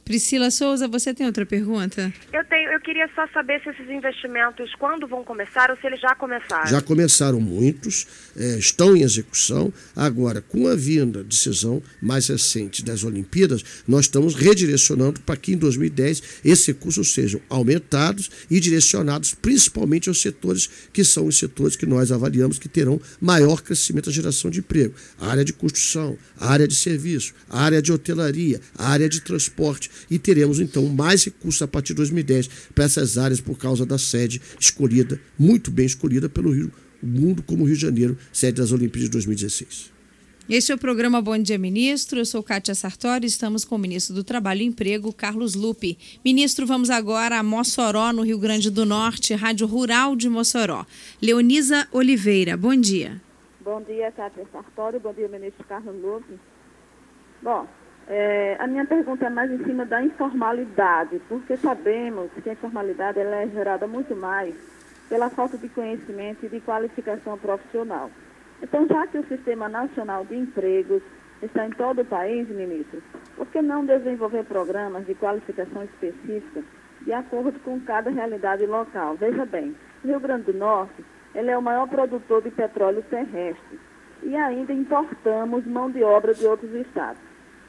Priscila Souza, você tem outra pergunta? Eu queria só saber se esses investimentos, quando vão começar ou se eles já começaram. Já começaram muitos, estão em execução. Agora, com a vinda, decisão mais recente das Olimpíadas, nós estamos redirecionando para que em 2010 esses recursos sejam aumentados e direcionados principalmente aos setores que são os setores que nós avaliamos que terão maior crescimento da geração de emprego. A área de construção, a área de serviço, a área de hotelaria, a área de transporte. E teremos, então, mais recursos a partir de 2010 para essas áreas por causa da sede escolhida, muito bem escolhida pelo mundo como Rio de Janeiro, sede das Olimpíadas de 2016. Este é o programa Bom Dia, Ministro. Eu sou Kátia Sartori, estamos com o ministro do Trabalho e Emprego, Carlos Lupe. Ministro, vamos agora a Mossoró, no Rio Grande do Norte, Rádio Rural de Mossoró. Leonisa Oliveira, bom dia. Bom dia, Kátia Sartori. Bom dia, ministro Carlos Lupe. Bom, a minha pergunta é mais em cima da informalidade, porque sabemos que a informalidade ela é gerada muito mais pela falta de conhecimento e de qualificação profissional. Então, já que o Sistema Nacional de Empregos está em todo o país, ministro, por que não desenvolver programas de qualificação específica de acordo com cada realidade local? Veja bem, o Rio Grande do Norte ele é o maior produtor de petróleo terrestre e ainda importamos mão de obra de outros estados.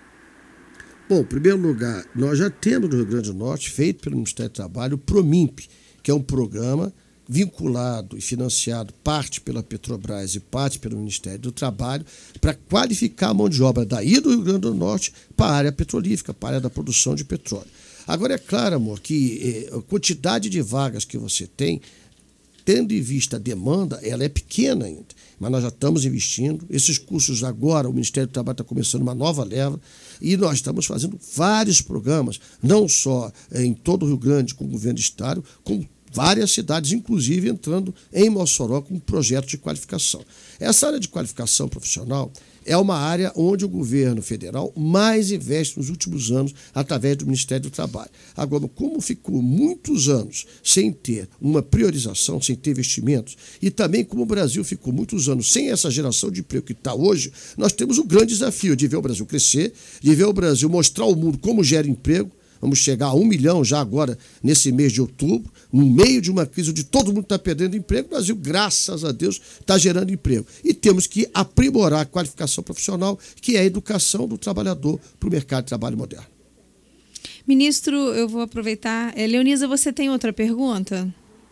Bom, em primeiro lugar, nós já temos no Rio Grande do Norte, feito pelo Ministério do Trabalho, o PROMIMP, que é um programa vinculado e financiado parte pela Petrobras e parte pelo Ministério do Trabalho para qualificar a mão de obra daí do Rio Grande do Norte para a área petrolífera, para a área da produção de petróleo. Agora, é claro, amor, que a quantidade de vagas que você tem, tendo em vista a demanda, ela é pequena ainda, mas nós já estamos investindo. Esses cursos agora, o Ministério do Trabalho está começando uma nova leva e nós estamos fazendo vários programas, não só em todo o Rio Grande com o governo do estado, como várias cidades, inclusive entrando em Mossoró com um projeto de qualificação. Essa área de qualificação profissional é uma área onde o governo federal mais investe nos últimos anos através do Ministério do Trabalho. Agora, como ficou muitos anos sem ter uma priorização, sem ter investimentos, e também como o Brasil ficou muitos anos sem essa geração de emprego que está hoje, nós temos um grande desafio de ver o Brasil crescer, de ver o Brasil mostrar ao mundo como gera emprego. Vamos chegar a 1 milhão já agora, nesse mês de outubro, no meio de uma crise onde todo mundo está perdendo emprego. O Brasil, graças a Deus, está gerando emprego. E temos que aprimorar a qualificação profissional, que é a educação do trabalhador para o mercado de trabalho moderno. Ministro, eu vou aproveitar. Leonisa, você tem outra pergunta?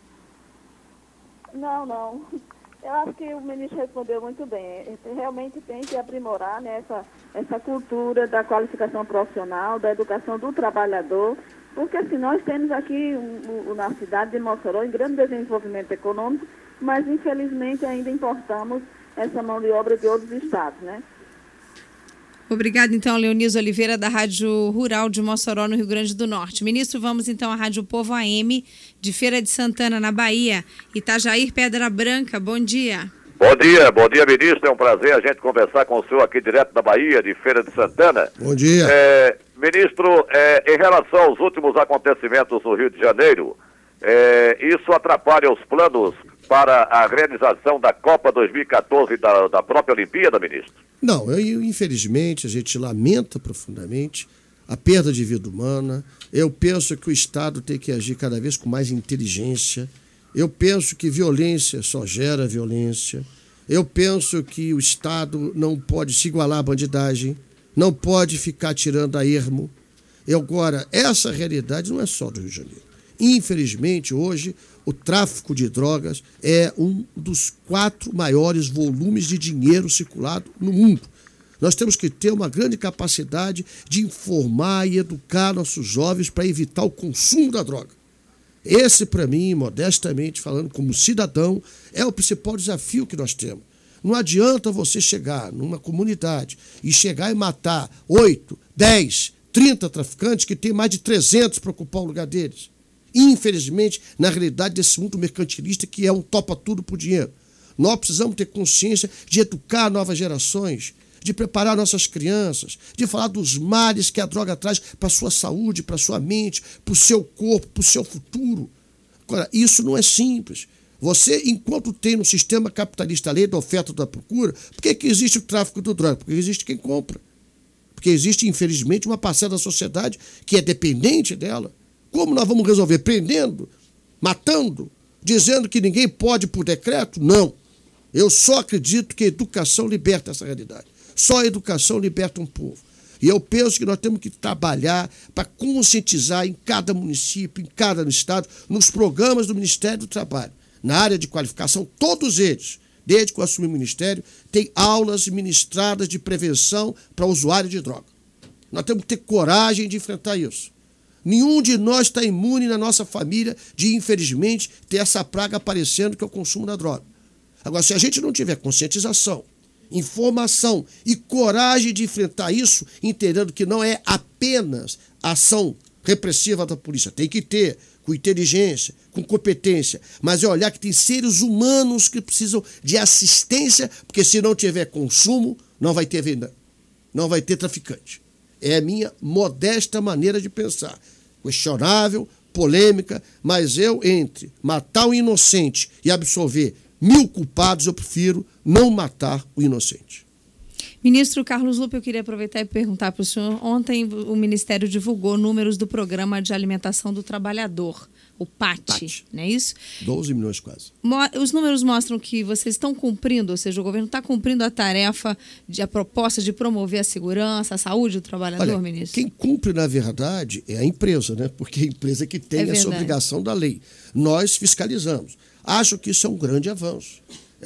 Não. Eu acho que o ministro respondeu muito bem. Realmente tem que aprimorar, né, essa cultura da qualificação profissional, da educação do trabalhador, porque assim, nós temos aqui na cidade de Mossoró um grande desenvolvimento econômico, mas infelizmente ainda importamos essa mão de obra de outros estados, né? Obrigada, então, Leonisa Oliveira, da Rádio Rural de Mossoró, no Rio Grande do Norte. Ministro, vamos então à Rádio Povo AM, de Feira de Santana, na Bahia. Itajair Pedra Branca, bom dia. Bom dia, ministro. É um prazer a gente conversar com o senhor aqui direto da Bahia, de Feira de Santana. Bom dia. Ministro, em relação aos últimos acontecimentos no Rio de Janeiro, isso atrapalha os planos para a realização da Copa 2014 da própria Olimpíada, ministro? Não, infelizmente a gente lamenta profundamente a perda de vida humana. Eu penso que o Estado tem que agir cada vez com mais inteligência. Eu penso que violência só gera violência. Eu penso que o Estado não pode se igualar à bandidagem, não pode ficar tirando a ermo. Agora, essa realidade não é só do Rio de Janeiro. Infelizmente, hoje, o tráfico de drogas é um dos 4 maiores volumes de dinheiro circulado no mundo. Nós temos que ter uma grande capacidade de informar e educar nossos jovens para evitar o consumo da droga. Esse, para mim, modestamente falando, como cidadão, é o principal desafio que nós temos. Não adianta você chegar numa comunidade e chegar e matar 8, 10, 30 traficantes que tem mais de 300 para ocupar o lugar deles. Infelizmente, na realidade desse mundo mercantilista que é um topa-tudo por dinheiro. Nós precisamos ter consciência de educar novas gerações, de preparar nossas crianças, de falar dos males que a droga traz para a sua saúde, para a sua mente, para o seu corpo, para o seu futuro. Agora, isso não é simples. Você, enquanto tem no sistema capitalista a lei da oferta e da procura, por que existe o tráfico de droga? Porque existe quem compra. porque existe, infelizmente, uma parcela da sociedade que é dependente dela. Como nós vamos resolver? Prendendo? Matando? Dizendo que ninguém pode por decreto? Não. Eu só acredito que a educação liberta essa realidade. Só a educação liberta um povo. E eu penso que nós temos que trabalhar para conscientizar em cada município, em cada estado, nos programas do Ministério do Trabalho, na área de qualificação, todos eles, desde que eu assumi o Ministério, tem aulas ministradas de prevenção para usuário de droga. Nós temos que ter coragem de enfrentar isso. Nenhum de nós está imune na nossa família de, infelizmente, ter essa praga aparecendo que é o consumo da droga. Agora, se a gente não tiver conscientização, informação e coragem de enfrentar isso, entendendo que não é apenas ação repressiva da polícia, tem que ter, com inteligência, com competência, mas é olhar que tem seres humanos que precisam de assistência, porque se não tiver consumo, não vai ter venda, não vai ter traficante. É a minha modesta maneira de pensar. Questionável, polêmica, mas eu, entre matar o inocente e absolver 1000 culpados, eu prefiro não matar o inocente. Ministro Carlos Lupe, eu queria aproveitar e perguntar para o senhor. Ontem o Ministério divulgou números do Programa de Alimentação do Trabalhador, o PAT, não é isso? 12 milhões quase. Os números mostram que vocês estão cumprindo, ou seja, o governo está cumprindo a tarefa, a proposta de promover a segurança, a saúde do trabalhador, Olha, ministro? Quem cumpre, na verdade, é a empresa, né? Porque é a empresa que tem essa obrigação da lei. Nós fiscalizamos. Acho que isso é um grande avanço.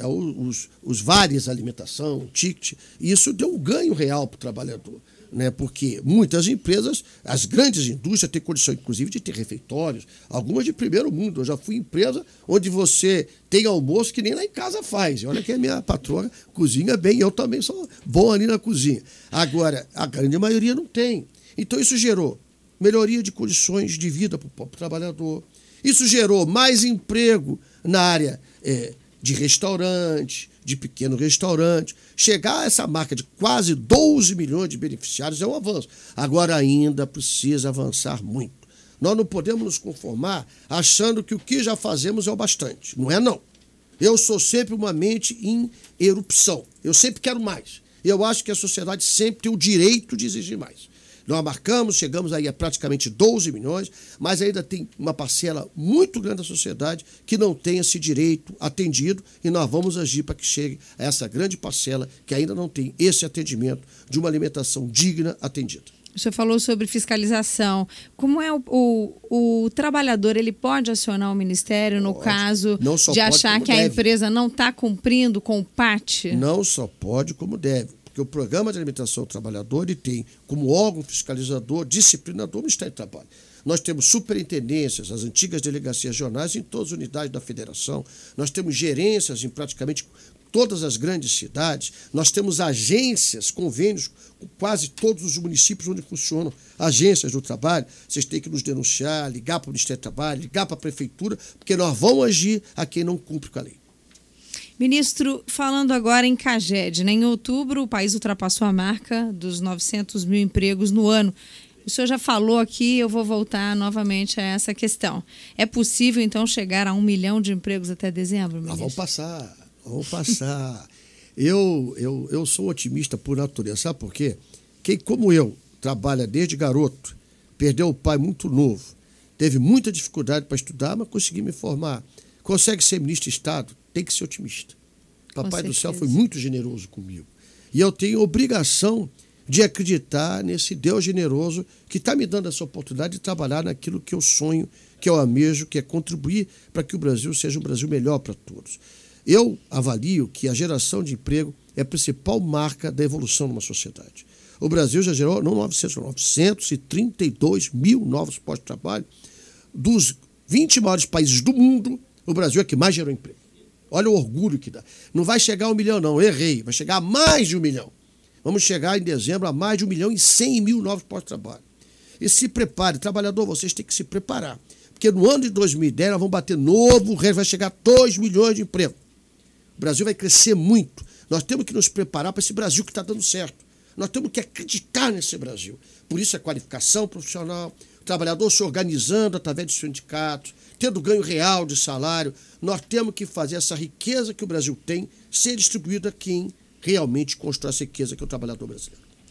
Os vales alimentação, o ticket, isso deu um ganho real para o trabalhador, né? Porque muitas empresas, as grandes indústrias, têm condição, inclusive, de ter refeitórios, algumas de primeiro mundo. Eu já fui em empresa onde você tem almoço que nem lá em casa faz. Olha que a minha patroa cozinha bem, eu também sou bom ali na cozinha. Agora, a grande maioria não tem. Então, isso gerou melhoria de condições de vida para o próprio trabalhador. Isso gerou mais emprego na área de restaurante, de pequeno restaurante. Chegar a essa marca de quase 12 milhões de beneficiários é um avanço. Agora ainda precisa avançar muito. Nós não podemos nos conformar achando que o que já fazemos é o bastante. Não é, não. Eu sou sempre uma mente em erupção. Eu sempre quero mais. Eu acho que a sociedade sempre tem o direito de exigir mais. Nós marcamos, chegamos aí a praticamente 12 milhões, mas ainda tem uma parcela muito grande da sociedade que não tem esse direito atendido e nós vamos agir para que chegue a essa grande parcela que ainda não tem esse atendimento de uma alimentação digna atendida. O senhor falou sobre fiscalização. Como é o trabalhador, ele pode acionar o Ministério no caso de achar que a empresa não está cumprindo com o PAT? Não só pode, como deve. Porque o Programa de Alimentação do Trabalhador ele tem como órgão fiscalizador, disciplinador, o Ministério do Trabalho. Nós temos superintendências, as antigas delegacias regionais em todas as unidades da federação. Nós temos gerências em praticamente todas as grandes cidades. Nós temos agências, convênios com quase todos os municípios onde funcionam agências do trabalho. Vocês têm que nos denunciar, ligar para o Ministério do Trabalho, ligar para a Prefeitura, porque nós vamos agir a quem não cumpre com a lei. Ministro, falando agora em CAGED, né? Em outubro o país ultrapassou a marca dos 900 mil empregos no ano. O senhor já falou aqui, eu vou voltar novamente a essa questão. É possível, então, chegar a 1 milhão de empregos até dezembro, ministro? Vamos passar. Eu sou otimista por natureza, sabe por quê? Quem, como eu, trabalha desde garoto, perdeu o pai muito novo, teve muita dificuldade para estudar, mas conseguiu me formar. Consegue ser ministro de Estado, tem que ser otimista. Papai do céu foi muito generoso comigo. E eu tenho obrigação de acreditar nesse Deus generoso que está me dando essa oportunidade de trabalhar naquilo que eu sonho, que eu almejo, que é contribuir para que o Brasil seja um Brasil melhor para todos. Eu avalio que a geração de emprego é a principal marca da evolução de uma sociedade. O Brasil já gerou, não 932 mil novos postos de trabalho. Dos 20 maiores países do mundo, o Brasil é que mais gerou emprego. Olha o orgulho que dá. Não vai chegar a 1 milhão, não. Errei. Vai chegar a mais de 1 milhão. Vamos chegar em dezembro a mais de 1 milhão e 100 mil novos postos de trabalho. E se prepare. Trabalhador, vocês têm que se preparar. Porque no ano de 2010 nós vamos bater novo recorde, vai chegar a 2 milhões de emprego. O Brasil vai crescer muito. Nós temos que nos preparar para esse Brasil que está dando certo. Nós temos que acreditar nesse Brasil. Por isso a qualificação profissional, o trabalhador se organizando através de sindicatos, tendo ganho real de salário. Nós temos que fazer essa riqueza que o Brasil tem ser distribuída a quem realmente constrói essa riqueza, que é o trabalhador brasileiro.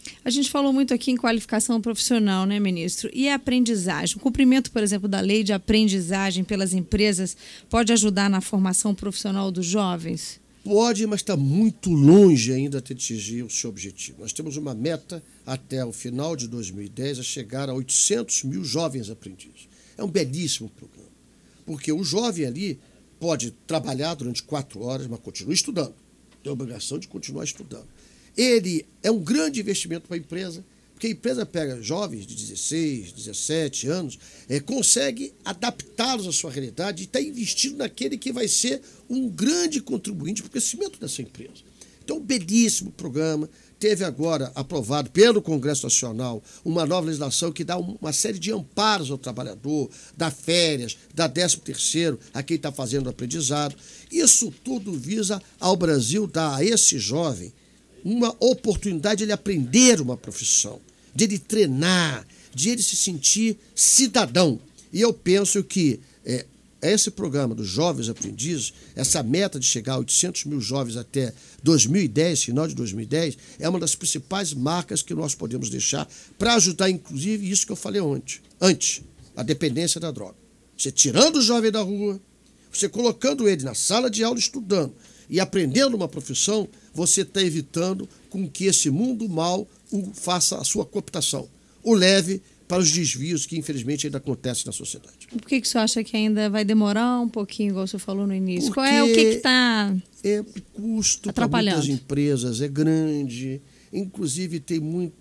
A gente falou muito aqui em qualificação profissional, né, ministro? E a aprendizagem? O cumprimento, por exemplo, da lei de aprendizagem pelas empresas pode ajudar na formação profissional dos jovens? Pode, mas está muito longe ainda de atingir o seu objetivo. Nós temos uma meta até o final de 2010 a chegar a 800 mil jovens aprendizes. É um belíssimo programa, porque o jovem ali pode trabalhar durante 4 horas, mas continua estudando. Tem a obrigação de continuar estudando. Ele é um grande investimento para a empresa, porque a empresa pega jovens de 16, 17 anos, consegue adaptá-los à sua realidade e está investindo naquele que vai ser um grande contribuinte para o crescimento dessa empresa. Então, um belíssimo programa. Teve agora aprovado pelo Congresso Nacional uma nova legislação que dá uma série de amparos ao trabalhador, dá férias, dá 13º a quem está fazendo o aprendizado. Isso tudo visa ao Brasil dar a esse jovem uma oportunidade de ele aprender uma profissão, de ele treinar, de ele se sentir cidadão. E eu penso que esse programa dos jovens aprendizes, essa meta de chegar a 800 mil jovens até 2010, final de 2010, é uma das principais marcas que nós podemos deixar para ajudar, inclusive, isso que eu falei antes, a dependência da droga. Você tirando o jovem da rua, você colocando ele na sala de aula estudando e aprendendo uma profissão, você está evitando com que esse mundo mal faça a sua cooptação, o leve para os desvios que, infelizmente, ainda acontecem na sociedade. Por que o senhor acha que ainda vai demorar um pouquinho, igual o senhor falou no início? Qual é o que está o custo para muitas empresas é grande, inclusive tem muito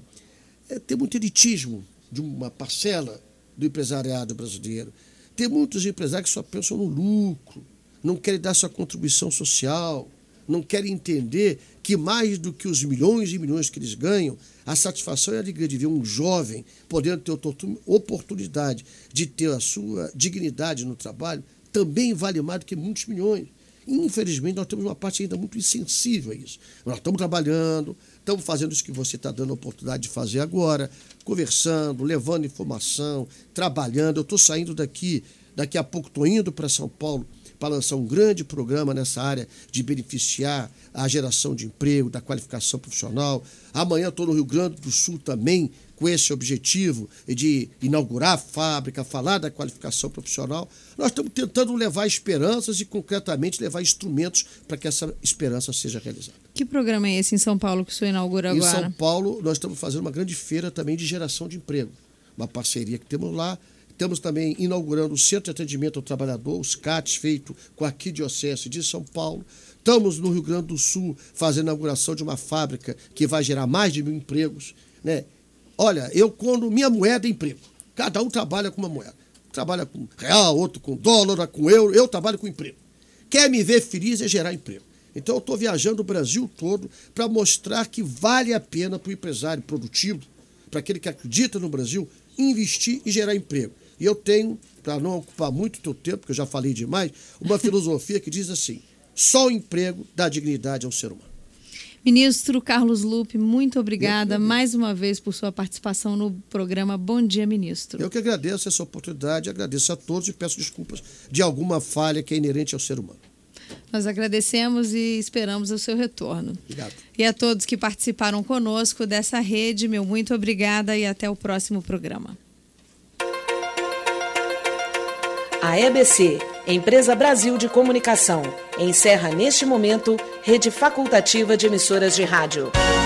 elitismo de uma parcela do empresariado brasileiro. Tem muitos empresários que só pensam no lucro, não querem dar sua contribuição social, não querem entender que mais do que os milhões e milhões que eles ganham, a satisfação e a alegria de ver um jovem podendo ter oportunidade de ter a sua dignidade no trabalho também vale mais do que muitos milhões. Infelizmente, nós temos uma parte ainda muito insensível a isso. Nós estamos trabalhando, estamos fazendo isso que você está dando a oportunidade de fazer agora, conversando, levando informação, trabalhando. Eu estou saindo daqui a pouco estou indo para São Paulo para lançar um grande programa nessa área de beneficiar a geração de emprego, da qualificação profissional. Amanhã estou no Rio Grande do Sul também com esse objetivo de inaugurar a fábrica, falar da qualificação profissional. Nós estamos tentando levar esperanças e, concretamente, levar instrumentos para que essa esperança seja realizada. Que programa é esse em São Paulo que o senhor inaugura agora? Em São Paulo, nós estamos fazendo uma grande feira também de geração de emprego. Uma parceria que temos lá. Estamos também inaugurando o Centro de Atendimento ao Trabalhador, os CATs, feito com a Arquidiocese de São Paulo. Estamos no Rio Grande do Sul fazendo a inauguração de uma fábrica que vai gerar mais de 1.000 empregos, né? Olha, quando minha moeda é emprego, cada um trabalha com uma moeda. Trabalha com real, outro com dólar, outro com euro, eu trabalho com emprego. Quer me ver feliz é gerar emprego. Então eu estou viajando o Brasil todo para mostrar que vale a pena para o empresário produtivo, para aquele que acredita no Brasil, investir e gerar emprego. E eu tenho, para não ocupar muito o teu tempo, porque eu já falei demais, uma filosofia que diz assim: só o emprego dá dignidade ao ser humano. Ministro Carlos Lupe, muito obrigada mais uma vez por sua participação no programa Bom Dia, Ministro. Eu que agradeço essa oportunidade, agradeço a todos e peço desculpas de alguma falha que é inerente ao ser humano. Nós agradecemos e esperamos o seu retorno. Obrigado. E a todos que participaram conosco dessa rede, meu muito obrigada e até o próximo programa. A EBC, Empresa Brasil de Comunicação, encerra neste momento rede facultativa de emissoras de rádio.